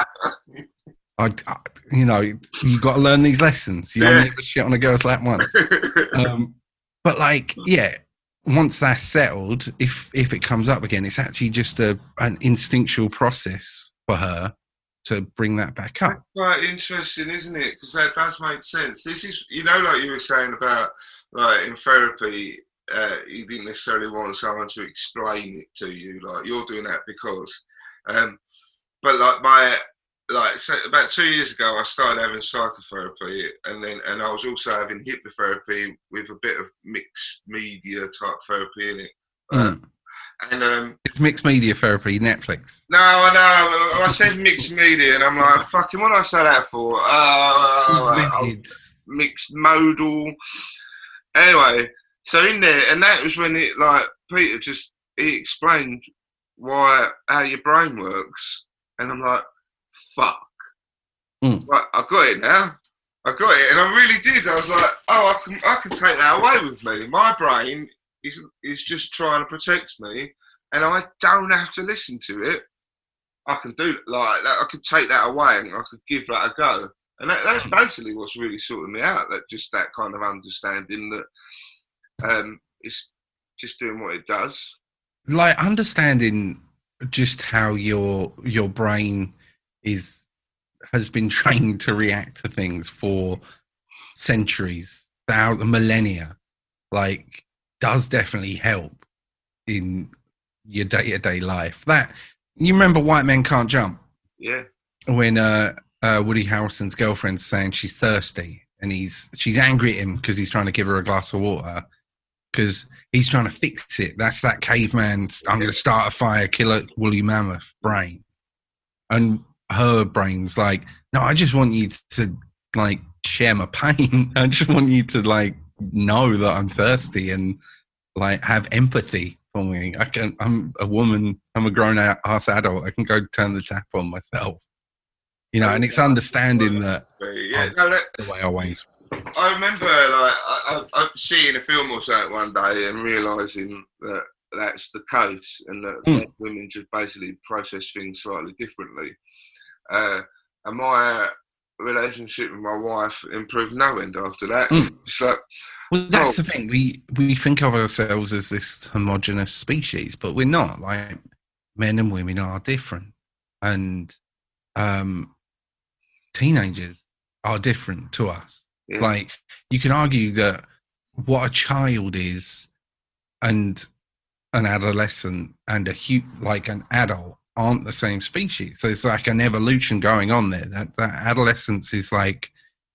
I, I, you know, you got to learn these lessons. You only ever shit on a girl's lap once. Um, but like, yeah, once that's settled, if if it comes up again, it's actually just a an instinctual process for her to bring that back up. That's quite interesting, isn't it? Because that does make sense. This is, you know, like you were saying about, like in therapy, uh, you didn't necessarily want someone to explain it to you. Like you're doing that because, um, but like my, like so about two years ago, I started having psychotherapy, and then and I was also having hypnotherapy with a bit of mixed media type therapy in it. Mm. Um, And um, it's mixed media therapy, Netflix. No, I know. I said mixed media, and I'm like, fucking, what did I say that for? Uh, uh, mixed modal. Anyway, so in there, and that was when it, like, Peter just, he explained why, how your brain works, and I'm like, fuck. Mm. Right, I got it now. I got it, and I really did. I was like, oh, I can, I can take that away with me. My brain is is just trying to protect me, and I don't have to listen to it. I can do like that. I could take that away, and I could give that a go. And that, that's basically what's really sorting me out. That just that kind of understanding that um, it's just doing what it does. Like understanding just how your your brain is has been trained to react to things for centuries, thousands, millennia. Like. Does definitely help in your day-to-day life. That you remember White Men Can't Jump? Yeah. When uh, uh, Woody Harrelson's girlfriend's saying she's thirsty, and he's she's angry at him because he's trying to give her a glass of water because he's trying to fix it. That's that caveman. I'm going to start a fire, kill a woolly mammoth brain, and her brain's like, no, I just want you to like share my pain. I just want you to like. Know that I'm thirsty and like have empathy for me. I can. I'm a woman. I'm a grown ass adult. I can go turn the tap on myself. You know, and it's understanding that. Yeah, no, that the way our ways. I remember like I, I, I seeing a film or something one day and realising that that's the case, and that mm. women just basically process things slightly differently. Uh, and my relationship with my wife improved no end after that. Mm. It's like, well, that's oh. the thing. We we think of ourselves as this homogenous species, but we're not. Like men and women are different, and um, teenagers are different to us. Yeah. Like you can argue that what a child is, and an adolescent and a hu- like an adult aren't the same species. So it's like an evolution going on there. That that adolescence is like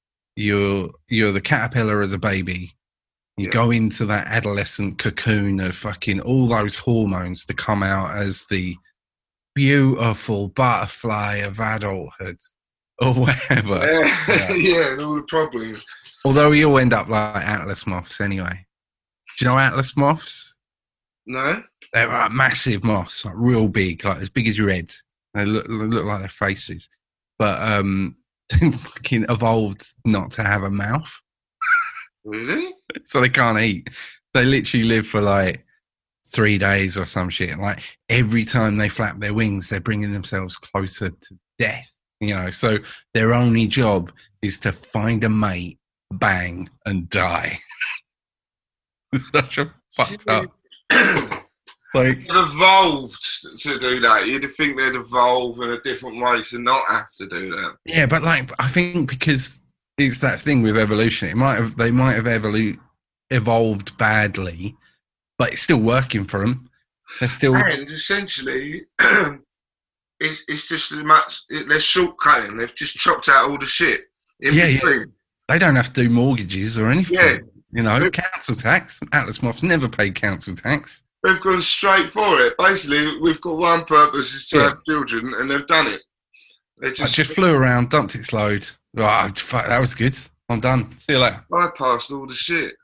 you're you're the caterpillar as a baby. You yeah. go into that adolescent cocoon of fucking all those hormones to come out as the beautiful butterfly of adulthood or whatever. Yeah, yeah. yeah, and all the problems. Although we all end up like Atlas moths anyway. Do you know Atlas moths? No. They're like massive moths, like real big, like as big as your head. They look look like their faces, but um, they fucking evolved not to have a mouth. Really? So they can't eat. They literally live for like three days or some shit. Like every time they flap their wings, they're bringing themselves closer to death, you know. So their only job is to find a mate, bang, and die. Such a fucked up. Like, they've evolved to do that. You'd think they'd evolve in a different way to not have to do that. Yeah, but like I think because it's that thing with evolution, it might have they might have evolu- evolved badly, but it's still working for them. They're still and essentially it's it's just as much they're shortcutting. They've just chopped out all the shit in yeah, between. Yeah. They don't have to do mortgages or anything. Yeah. You know, council tax. Atlas Moth's never paid council tax. They've gone straight for it. Basically, we've got one purpose, is to Yeah. have children, and they've done it. They I just, just flew around, dumped its load. Oh, fuck, that was good. I'm done. See you later. bypassed all the shit.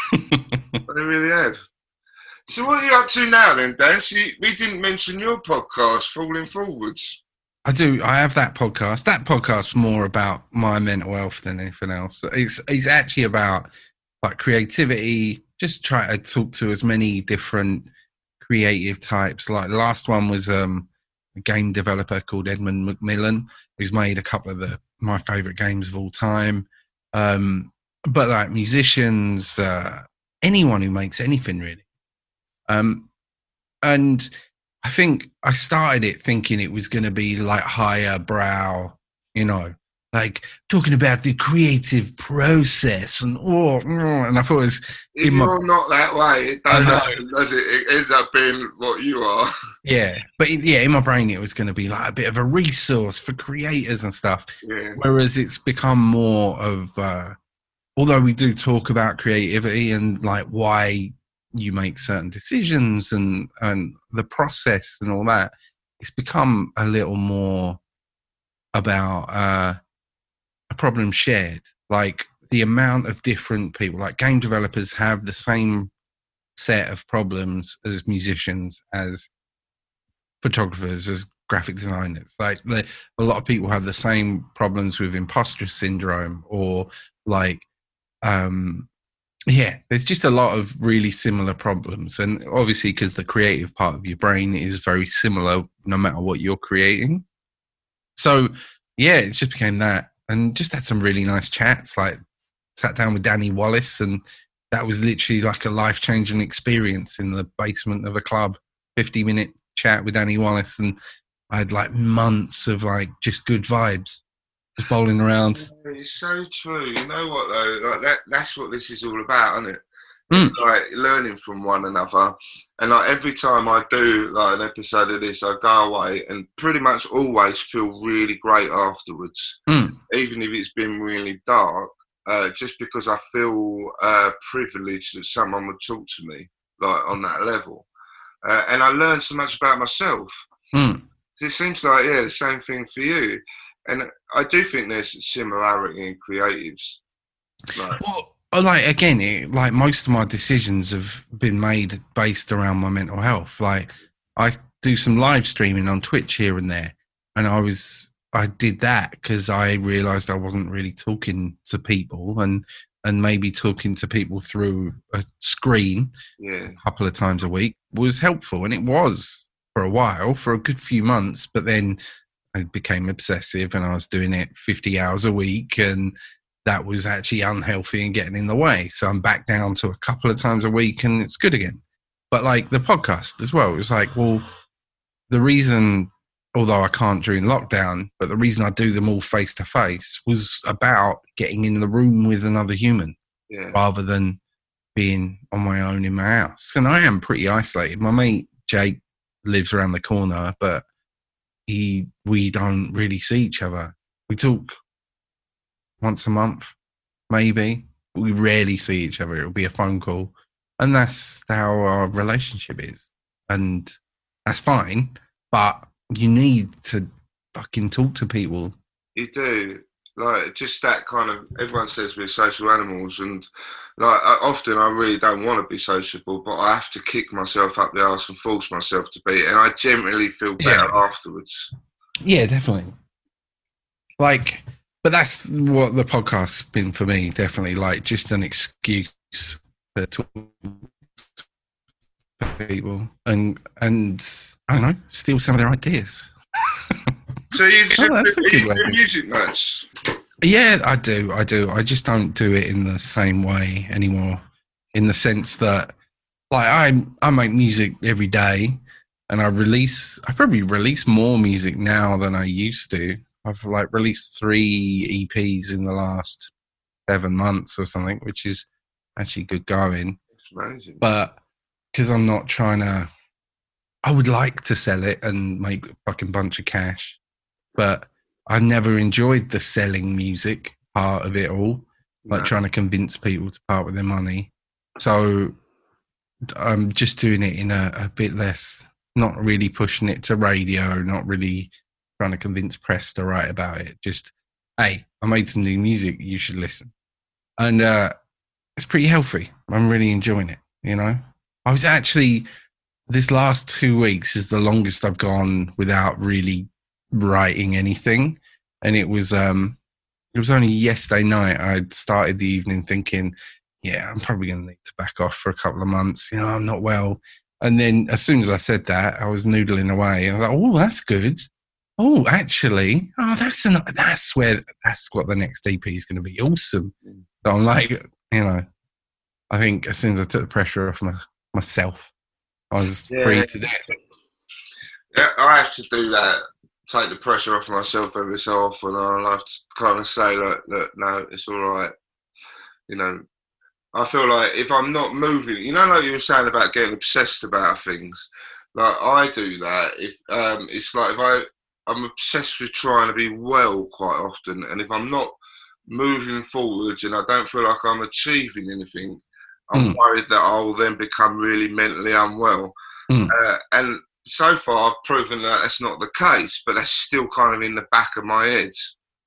They really have. So what are you up to now then, Dan? So you, we didn't mention your podcast, Falling Forwards. I do. I have that podcast. That podcast's more about my mental health than anything else. It's it's actually about like creativity. Just try to talk to as many different creative types. Like the last one was um, a game developer called Edmund Macmillan, who's made a couple of the my favorite games of all time. Um, but like musicians, uh, anyone who makes anything really. Um, and I think I started it thinking it was going to be like higher brow, you know, like talking about the creative process and oh, and I thought it was. If in my- you're not that way, it I doesn't know. happen, does it? It ends up being what you are. Yeah, but it- yeah, in my brain it was going to be like a bit of a resource for creators and stuff. Yeah. Whereas it's become more of, uh, although we do talk about creativity and like why you make certain decisions and and the process and all that, it's become a little more about uh, a problem shared. Like the amount of different people, like game developers have the same set of problems as musicians, as photographers, as graphic designers. Like the, a lot of people have the same problems with imposter syndrome or like, um, yeah, there's just a lot of really similar problems. And obviously because the creative part of your brain is very similar no matter what you're creating. So yeah, it just became that. And just had some really nice chats, like sat down with Danny Wallace, and that was literally like a life-changing experience in the basement of a club. fifty minute chat with Danny Wallace, and I had like months of like just good vibes, just bowling around. It's so true. You know what though? Like that that's what this is all about, isn't it? Mm. It's like learning from one another. And like every time I do like an episode of this, I go away and pretty much always feel really great afterwards. Mm. Even if it's been really dark, uh, just because I feel uh, privileged that someone would talk to me like on that level. Uh, and I learned so much about myself. Mm. So it seems like, yeah, the same thing for you. And I do think there's similarity in creatives. Like, Well, like again, it, like most of my decisions have been made based around my mental health. Like I do some live streaming on Twitch here and there, and I was I did that because I realised I wasn't really talking to people, and and maybe talking to people through a screen yeah. a couple of times a week was helpful, and it was for a while, for a good few months. But then I became obsessive, and I was doing it fifty hours a week, and that was actually unhealthy and getting in the way. So I'm back down to a couple of times a week, and it's good again. But like the podcast as well, it was like, well, the reason, although I can't during lockdown, but the reason I do them all face to face was about getting in the room with another human Yeah. rather than being on my own in my house. And I am pretty isolated. My mate Jake lives around the corner, but he we don't really see each other. We talk once a month, maybe. We rarely see each other. It'll be a phone call. And that's how our relationship is. And that's fine. But you need to fucking talk to people. You do. Like, just that kind of, everyone says we're social animals, and like I, often I really don't want to be sociable, but I have to kick myself up the arse and force myself to be, and I generally feel better Yeah. afterwards. Yeah, definitely. Like, but that's what the podcast's been for me, definitely. Like, just an excuse to talk to people and and I don't know, steal some of their ideas. So you just Oh, that's a do, good you way. do music much? Yeah, I do. I do. I just don't do it in the same way anymore. In the sense that, like, I I make music every day, and I release. I probably release more music now than I used to. I've like released three E Ps in the last seven months or something, which is actually good going. It's amazing. But because I'm not trying to, I would like to sell it and make a fucking bunch of cash, but I've never enjoyed the selling music part of it all, like No. trying to convince people to part with their money. So I'm just doing it in a, a bit less, not really pushing it to radio, not really trying to convince press to write about it. Just, hey, I made some new music, you should listen. And uh, it's pretty healthy. I'm really enjoying it, you know? I was actually, this last two weeks is the longest I've gone without really writing anything. And it was um it was only yesterday night I'd started the evening thinking, yeah, I'm probably going to need to back off for a couple of months. You know, I'm not well. And then as soon as I said that, I was noodling away. I was like, oh, that's good. Oh, actually, oh, that's an, that's where, that's what the next E P is going to be. Awesome. So I'm like, you know, I think as soon as I took the pressure off my, myself, I was Yeah. free to do it. Yeah, I have to do that. Take the pressure off myself every so often. I have to kind of say, like, look, no, it's all right. You know, I feel like if I'm not moving, you know, like you were saying about getting obsessed about things, like I do that. If um, it's like if I, I'm obsessed with trying to be well quite often, and if I'm not moving forwards and I don't feel like I'm achieving anything, I'm Mm. worried that I'll then become really mentally unwell. Mm. Uh, and so far, I've proven that that's not the case, but that's still kind of in the back of my head.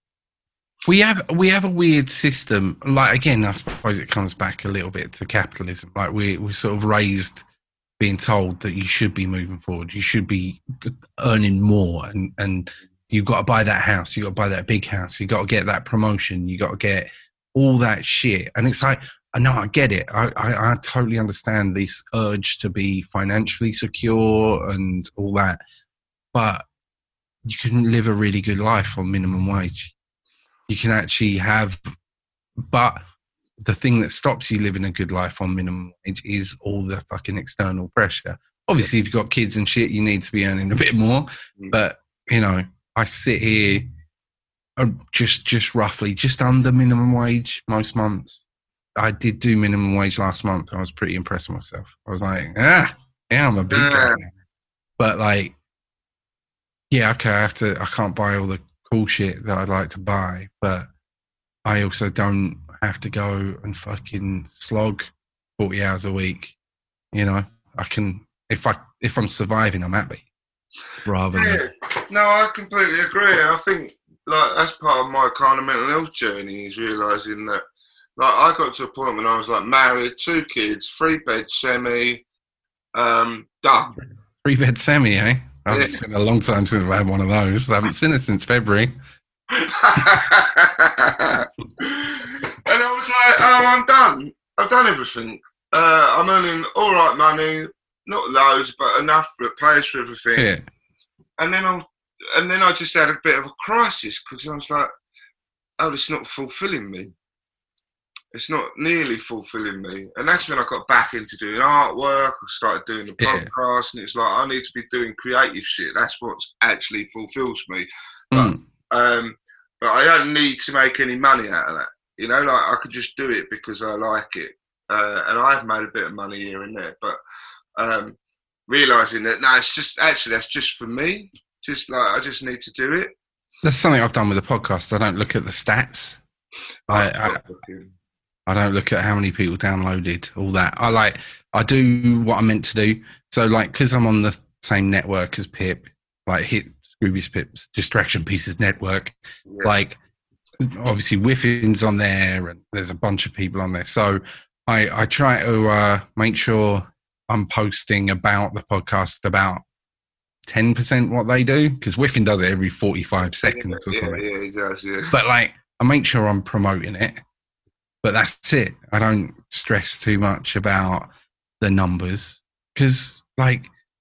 We have we have a weird system. Like, again, I suppose it comes back a little bit to capitalism. Like, we we're sort of raised being told that you should be moving forward, you should be earning more, and and you've got to buy that house, you got to buy that big house, you got to get that promotion, you got to get all that shit. And it's like, I know, I get it. I, I I totally understand this urge to be financially secure and all that, but you can live a really good life on minimum wage. You can actually have, but the thing that stops you living a good life on minimum wage is all the fucking external pressure. Obviously, if you've got kids and shit, you need to be earning a bit more. Mm. But, you know, I sit here uh, just just roughly, just under minimum wage most months. I did do minimum wage last month. I was pretty impressed with myself. I was like, ah, yeah, I'm a big guy now. But, like, yeah, okay, I have to, I can't buy all the cool shit that I'd like to buy, but I also don't have to go and fucking slog forty hours a week. You know, I can, if I, if I'm surviving, I'm happy. Rather Yeah. than, No, I completely agree. I think like that's part of my kind of mental health journey is realising that like I got to a point when I was like married, two kids, three bed semi, um, done. three bed semi, eh? Oh, Yeah. It's been a long time since I've had one of those. I haven't seen it since February. And I was like, oh, I'm done. I've done everything. Uh, I'm earning all right money, not loads, but enough that pays for everything. Yeah. And then I, and then I just had a bit of a crisis because I was like, oh, it's not fulfilling me. It's not nearly fulfilling me. And that's when I got back into doing artwork. I started doing the Yeah. podcast, and it's like I need to be doing creative shit. That's what actually fulfills me. But, Mm. um, but I don't need to make any money out of that. You know, like I could just do it because I like it. Uh, and I've made a bit of money here and there. But um, realising that, no, it's just, actually, that's just for me. Just like, I just need to do it. That's something I've done with the podcast. I don't look at the stats. I, I, I don't look at how many people downloaded, all that. I like, I do what I'm meant to do. So, like, because I'm on the same network as Pip, like, hit Scroobius Pip's Distraction Pieces network. Yeah. Like, obviously, Whiffin's on there, and there's a bunch of people on there. So, I, I try to uh, make sure I'm posting about the podcast about ten percent what they do, because Whiffin does it every forty-five seconds or yeah, something. Yeah, he does, yeah. But, like, I make sure I'm promoting it. But that's it. I don't stress too much about the numbers because like,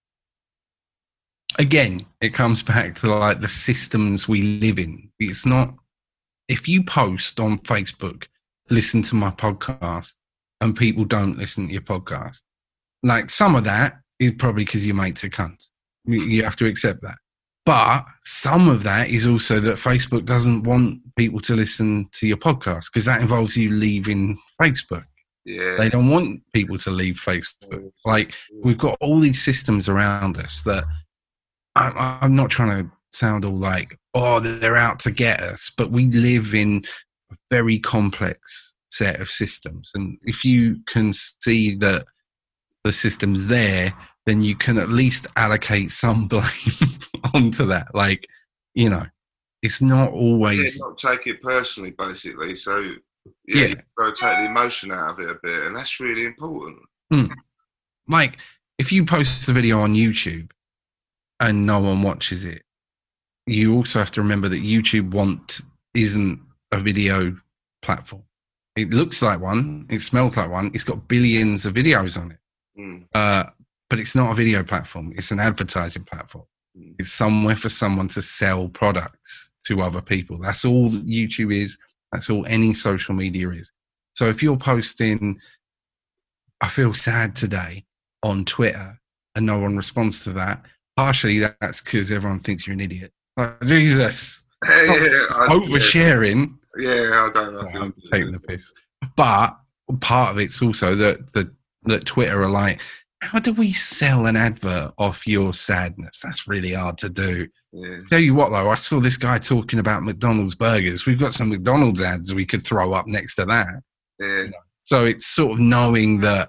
again, it comes back to like the systems we live in. It's not, if you post on Facebook, listen to my podcast, and people don't listen to your podcast, like some of that is probably because your mates are cunts. You have to accept that. But some of that is also that Facebook doesn't want people to listen to your podcast because that involves you leaving Facebook. Yeah. They don't want people to leave Facebook. Like, we've got all these systems around us that I, I'm not trying to sound all like, oh, they're out to get us, but we live in a very complex set of systems. And if you can see that the system's there, then you can at least allocate some blame onto that. Like, you know, it's not always... Yeah, not take it personally, basically. So, yeah, yeah. You've got to take the emotion out of it a bit, and that's really important. Mm. Like, if you post a video on YouTube and no one watches it, you also have to remember that YouTube want isn't a video platform. It looks like one, it smells like one, it's got billions of videos on it. Mm. Uh, but it's not a video platform. It's an advertising platform. Mm. It's somewhere for someone to sell products to other people. That's all that YouTube is. That's all any social media is. So if you're posting, I feel sad today on Twitter and no one responds to that, partially that's because everyone thinks you're an idiot. Like, Jesus. Yeah, oversharing. Yeah, I don't know. I'm taking the piss. But part of it's also that, that, that Twitter are like, how do we sell an advert off your sadness? That's really hard to do. Yeah. Tell you what, though, I saw this guy talking about McDonald's burgers. We've got some McDonald's ads we could throw up next to that. Yeah. So it's sort of knowing that,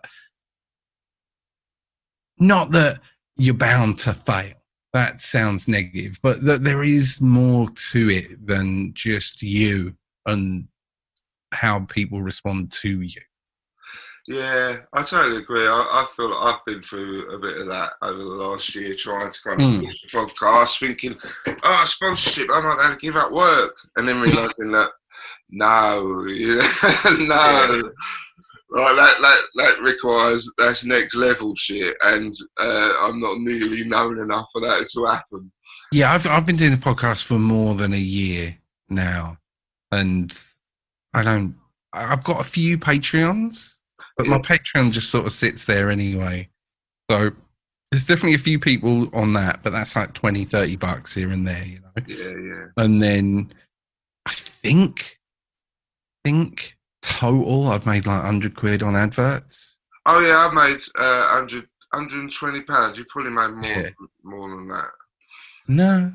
not that you're bound to fail. That sounds negative, but that there is more to it than just you and how people respond to you. Yeah, I totally agree. I, I feel like I've been through a bit of that over the last year, trying to kind of mm. push the podcast, thinking, oh, sponsorship, I might have to give up work. And then realising that, no, you know, no. Like that, that, that requires, that's next level shit. And uh, I'm not nearly known enough for that to happen. Yeah, I've, I've been doing the podcast for more than a year now. And I don't, I've got a few Patreons. But my Patreon just sort of sits there anyway. So there's definitely a few people on that, but that's like twenty, thirty bucks here and there, you know? Yeah, yeah. And then I think, think total I've made like one hundred quid on adverts. Oh, yeah, I've made uh, one hundred, one hundred twenty pounds. You probably made more, yeah. more than that. No.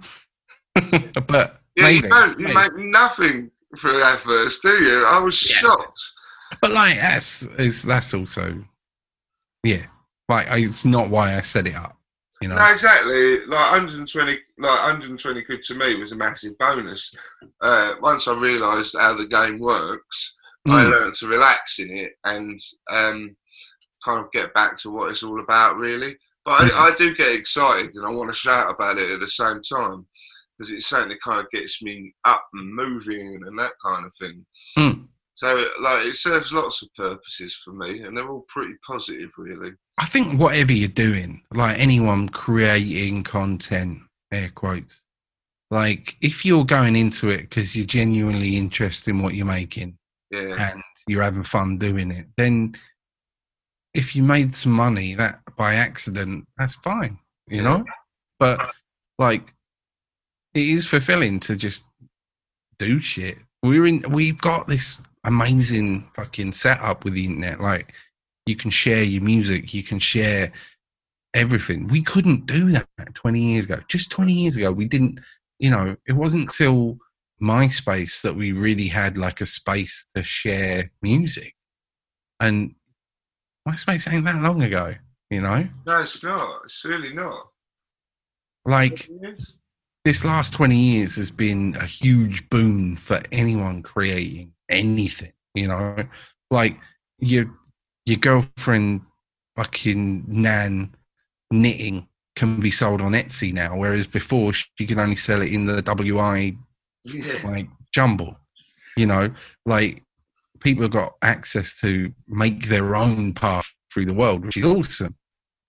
But yeah, maybe. You don't. You make nothing for adverts, do you? I was yeah. shocked. But like that's is that's also yeah. Like it's not why I set it up, you know. No, exactly. Like one hundred twenty, like one hundred twenty quid to me was a massive bonus. Uh, once I realised how the game works, mm. I learned to relax in it and um, kind of get back to what it's all about, really. But mm. I, I do get excited and I want to shout about it at the same time because it certainly kind of gets me up and moving and that kind of thing. Mm. So, like, it serves lots of purposes for me, and they're all pretty positive, really. I think whatever you're doing, like anyone creating content, air quotes, like if you're going into it because you're genuinely interested in what you're making yeah. and you're having fun doing it, then if you made some money that by accident, that's fine, you yeah. know? But, like, it is fulfilling to just do shit. We're in, we've got this amazing fucking setup with the internet. Like, you can share your music, you can share everything. We couldn't do that twenty years ago. Just twenty years ago, we didn't, you know, it wasn't till MySpace that we really had like a space to share music. And MySpace ain't that long ago, you know? No, it's not. It's really not. Like, this last twenty years has been a huge boon for anyone creating anything, you know? Like, your, your girlfriend fucking Nan knitting can be sold on Etsy now, whereas before she could only sell it in the W I yeah. like jumble, you know? Like, people have got access to make their own path through the world, which is awesome.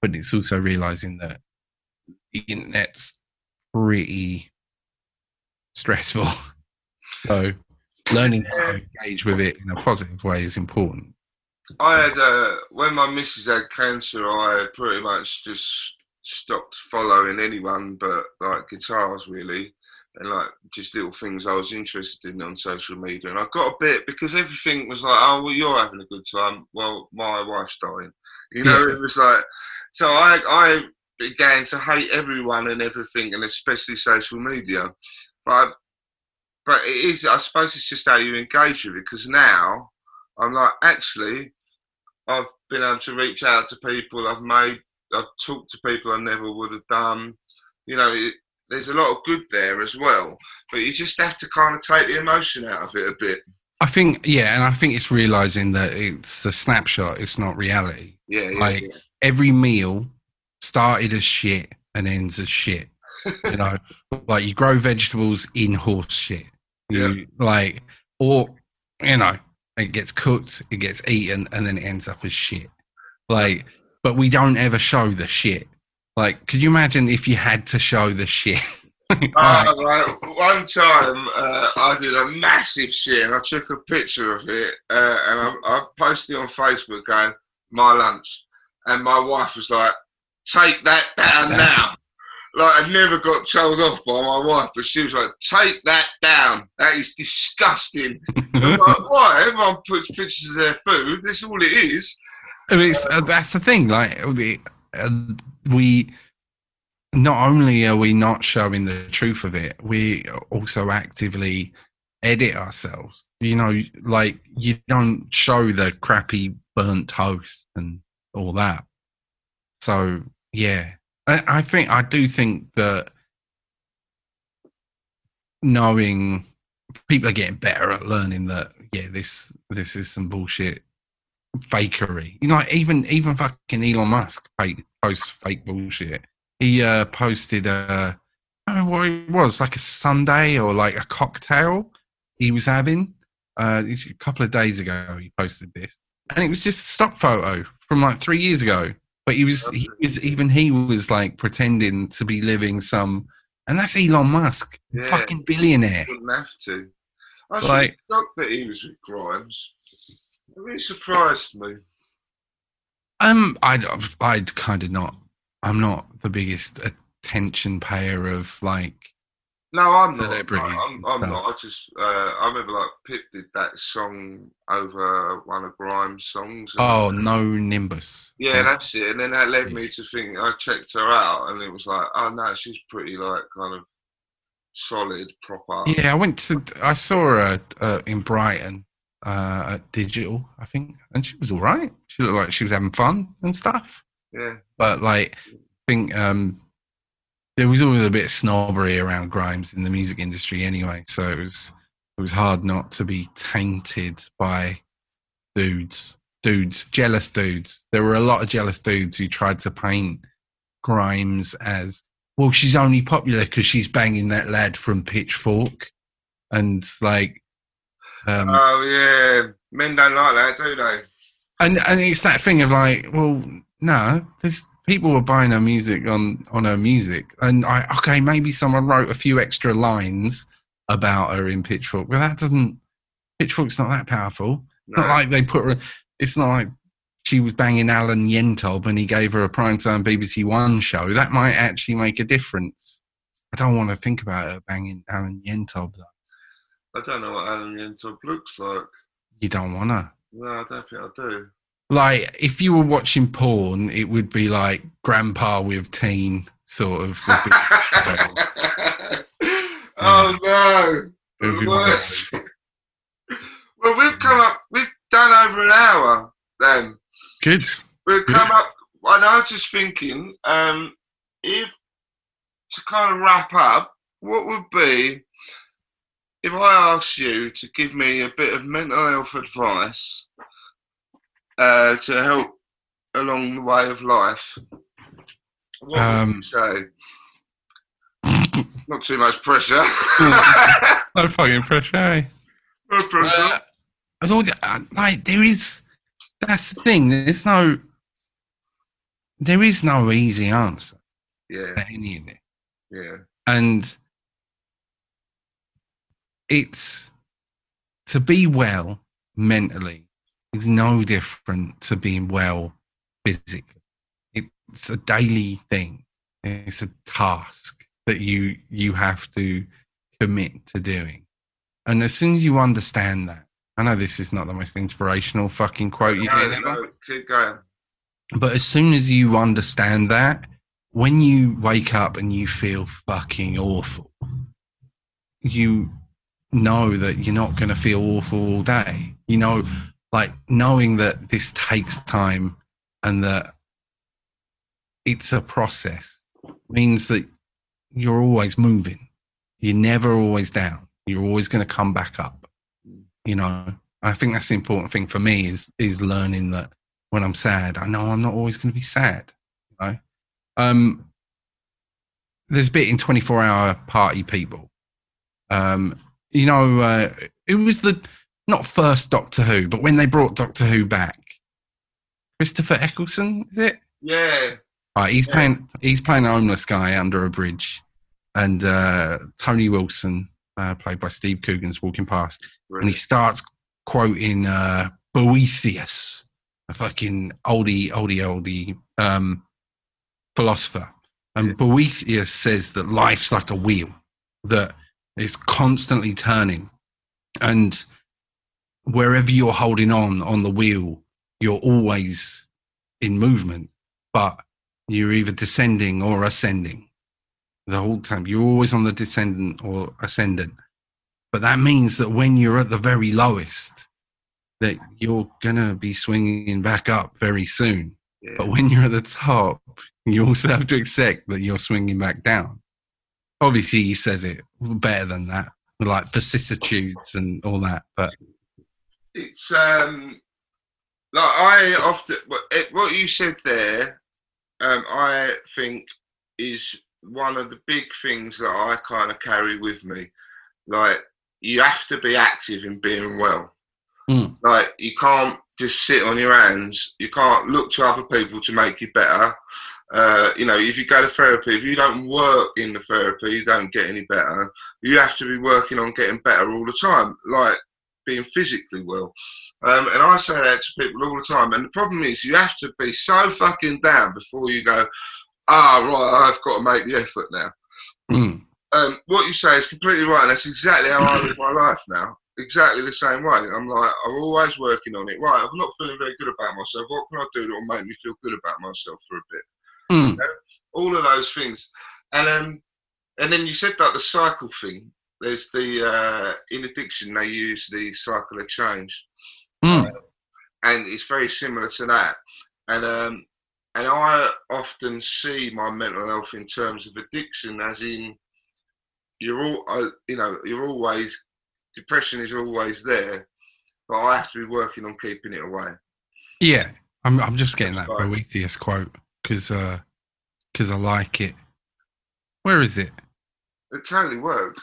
but it's also realizing that the internet's pretty stressful. So learning how to engage with it in a positive way is important. I had, uh, when my missus had cancer, I pretty much just stopped following anyone but like guitars, really, and like just little things I was interested in on social media. And I got a bit, because everything was like, oh, well, you're having a good time. Well, my wife's dying. You know, yeah. It was like, so I, I began to hate everyone and everything, and especially social media. But I've, But it is, I suppose it's just how you engage with it, because now I'm like, actually, I've been able to reach out to people, I've made, I've talked to people I never would have done. You know, it, there's a lot of good there as well, but you just have to kind of take the emotion out of it a bit. I think, yeah, and I think it's realising that it's a snapshot, it's not reality. Yeah, yeah. Like, yeah. every meal started as shit and ends as shit. You know, like you grow vegetables in horse shit. You Yeah. like, or, you know, it gets cooked, it gets eaten, and then it ends up as shit. Like, but we don't ever show the shit. Like, could you imagine if you had to show the shit? Uh, like, one time uh, I did a massive shit and I took a picture of it uh, and I, I posted it on Facebook going, my lunch. And my wife was like, take that down now. Like, I never got told off by my wife, but she was like, take that down. That is disgusting. I'm like, why? Everyone puts pictures of their food. That's all it is. I mean, it's, uh, that's the thing. Like, we, uh, we not only are we not showing the truth of it, we also actively edit ourselves. You know, like, you don't show the crappy burnt toast and all that. So, yeah. I think I do think that knowing people are getting better at learning that, yeah, this this is some bullshit fakery. You know, like even even fucking Elon Musk posts fake bullshit. He uh, posted uh, I don't know what it was, like a sundae or like a cocktail he was having uh, a couple of days ago. He posted this, and it was just a stock photo from like three years ago. But he was, he was, even he was like pretending to be living some, and that's Elon Musk, Yeah. fucking billionaire. Wouldn't have to. I was Like- shocked that he was with Grimes. It really surprised me. Um, I'd, I'd kind of not. I'm not the biggest attention payer of like. No, I'm not. Celebrities I'm, and I'm stuff. not. I just, uh, I remember like Pip did that song over one of Grimes' songs. and- Oh no, Nimbus. Yeah, that's it. And then that led me to think, I checked her out and it was like, oh no, she's pretty like kind of solid, proper. Yeah, I went to. I saw her uh, in Brighton uh, at Digital, I think, and she was all right. She looked like she was having fun and stuff. Yeah. But like, I think um, there was always a bit of snobbery around Grimes in the music industry anyway. So it was it was hard not to be tainted by dudes, dudes, jealous dudes. There were a lot of jealous dudes who tried to paint Grimes as, well, she's only popular because she's banging that lad from Pitchfork, and like, um, Oh yeah, men don't like that, do they? and and it's that thing of like, well, no, there's people were buying her music on on her music, and I okay, maybe someone wrote a few extra lines about her in Pitchfork, but that doesn't. Pitchfork's not that powerful. No. Not like they put her. It's not like she was banging Alan Yentob and he gave her a primetime B B C One show. That might actually make a difference. I don't want to think about her banging Alan Yentob though. I don't know what Alan Yentob looks like. You don't want to. No, I don't think I do. Like, if you were watching porn, it would be like grandpa with teen, sort of. Would be- Oh no! Would be Well, one. well, we've come up. We've done over an hour. Then Good. we've come up. And I was just thinking, um, if to kind of wrap up, what would be if I asked you to give me a bit of mental health advice uh, to help along the way of life? What Um, would you say? Not too much pressure. No fucking pressure, eh? No pressure. Uh, although, uh, like, there is, that's the thing, there's no, there is no easy answer Yeah. to any of it. Yeah. And it's to be well mentally is no different to being well physically. It's a daily thing. It's a task that you you have to commit to doing. And as soon as you understand that, I know this is not the most inspirational fucking quote you No, hear ever, no, keep going. but as soon as you understand that, when you wake up and you feel fucking awful, you know that you're not going to feel awful all day. You know, like knowing that this takes time and that it's a process means that you're always moving. You're never always down. You're always going to come back up. You know, I think that's the important thing for me is is learning that when I'm sad, I know I'm not always going to be sad. You know, um, there's a bit in twenty-four hour Party People. Um, you know, uh, it was the not first Doctor Who, but when they brought Doctor Who back, Christopher Eccleston, is it? Yeah. Right, he's Yeah. playing. He's playing a homeless guy under a bridge, and uh, Tony Wilson, uh, played by Steve Coogan's walking past, and he starts quoting uh, Boethius, a fucking oldie, oldie, oldie um, philosopher. And Yeah. Boethius says that life's like a wheel that is constantly turning, and wherever you're holding on on the wheel, you're always in movement, but you're either descending or ascending the whole time. You're always on the descendant or ascendant. But that means that when you're at the very lowest, that you're going to be swinging back up very soon. Yeah. But when you're at the top, you also have to accept that you're swinging back down. Obviously, he says it better than that, like vicissitudes and all that. But It's um like I often what it- what you said there, um, I think is one of the big things that I kind of carry with me. Like you have to be active in being well. Mm. Like you can't just sit on your hands. You can't look to other people to make you better. Uh, you know, if you go to therapy, if you don't work in the therapy, you don't get any better. You have to be working on getting better all the time, like being physically well. Um, and I say that to people all the time. And the problem is you have to be so fucking down before you go, ah, right, I've got to make the effort now. mm, Um, what you say is completely right. And that's exactly how I live my life now. Exactly the same way. I'm like, I'm always working on it. Right, I'm not feeling very good about myself. What can I do that will make me feel good about myself for a bit? mm, You know? All of those things. And um, and then you said that the cycle thing. There's the, uh, in addiction, they use the cycle of change. mm. And it's very similar to that. And um, and I often see my mental health in terms of addiction, as in you're all, uh, you know, you're always, depression is always there, but I have to be working on keeping it away. Yeah, I'm. I'm just getting that Right. Boethius quote because because I like it. Where is it? It totally works.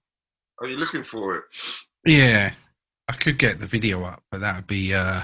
Are you looking for it? Yeah, I could get the video up, but that would be. Uh...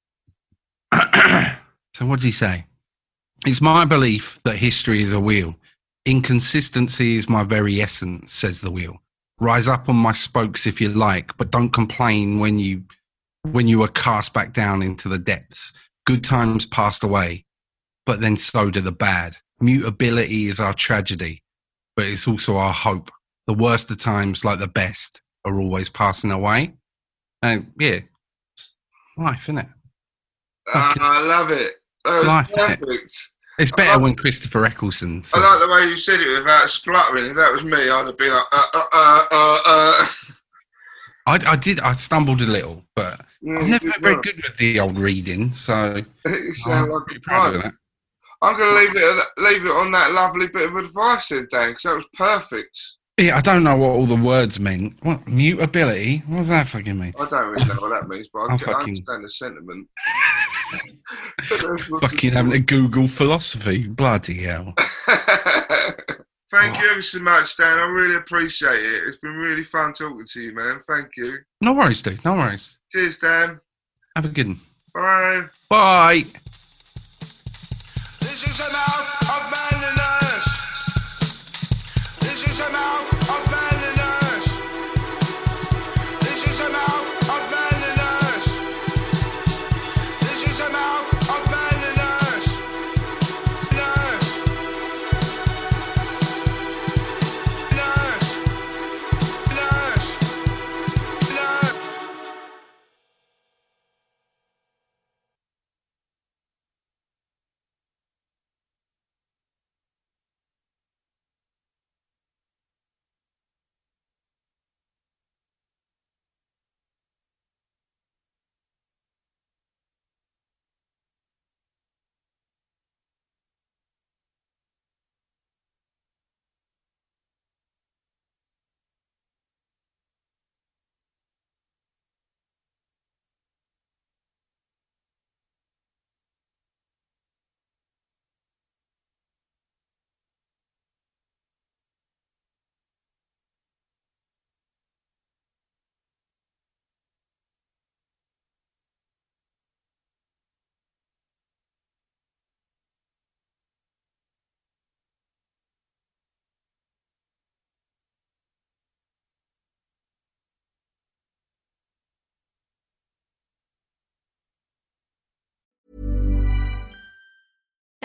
So what does he say? It's my belief that history is a wheel. Inconsistency is my very essence, says the wheel. Rise up on my spokes if you like, but don't complain when you when you are cast back down into the depths. Good times passed away, but then so do the bad. Mutability is our tragedy, but it's also our hope. The worst of times, like the best, are always passing away. And yeah, it's life, isn't it? Uh, I love it. That was Life, innit? perfect. It's better when Christopher Eccleston says I like the way you said it without spluttering. If that was me, I'd have been like, uh, uh, uh, uh, uh. I, I did. I stumbled a little, but Yeah, I'm never good very work. good with the old reading, so You sound I'm like pretty a proud of pro. that. I'm going to leave it at that, leave it on that lovely bit of advice then, Dan, because that was perfect. Yeah, I don't know what all the words meant. What mutability? What does that fucking mean? I don't really know what that means, but I, I'm get, I fucking- understand the sentiment. Fucking having to Google philosophy. Bloody hell. Thank you ever so much, Dan. I really appreciate it. It's been really fun talking to you, man. Thank you. No worries, dude. No worries. Cheers, Dan. Have a good one. Bye. Bye. This is a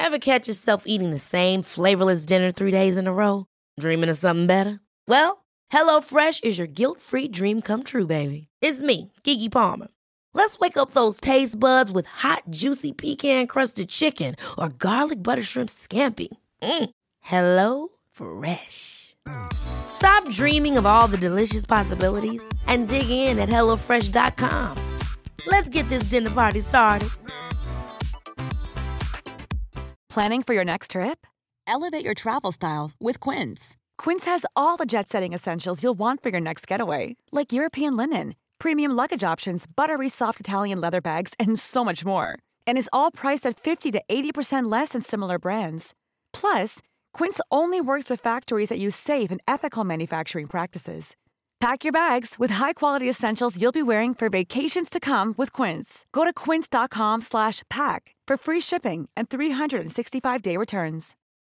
Ever catch yourself eating the same flavorless dinner three days in a row? Dreaming of something better? Well, HelloFresh is your guilt-free dream come true, baby. It's me, Keke Palmer. Let's wake up those taste buds with hot, juicy pecan-crusted chicken or garlic butter shrimp scampi. Mm. Hello Fresh. Stop dreaming of all the delicious possibilities and dig in at hello fresh dot com. Let's get this dinner party started. Planning for your next trip? Elevate your travel style with Quince. Quince has all the jet-setting essentials you'll want for your next getaway, like European linen, premium luggage options, buttery soft Italian leather bags, and so much more. And is all priced at fifty to eighty percent less than similar brands. Plus, Quince only works with factories that use safe and ethical manufacturing practices. Pack your bags with high-quality essentials you'll be wearing for vacations to come with Quince. Go to quince dot com slash pack for free shipping and three sixty-five day returns.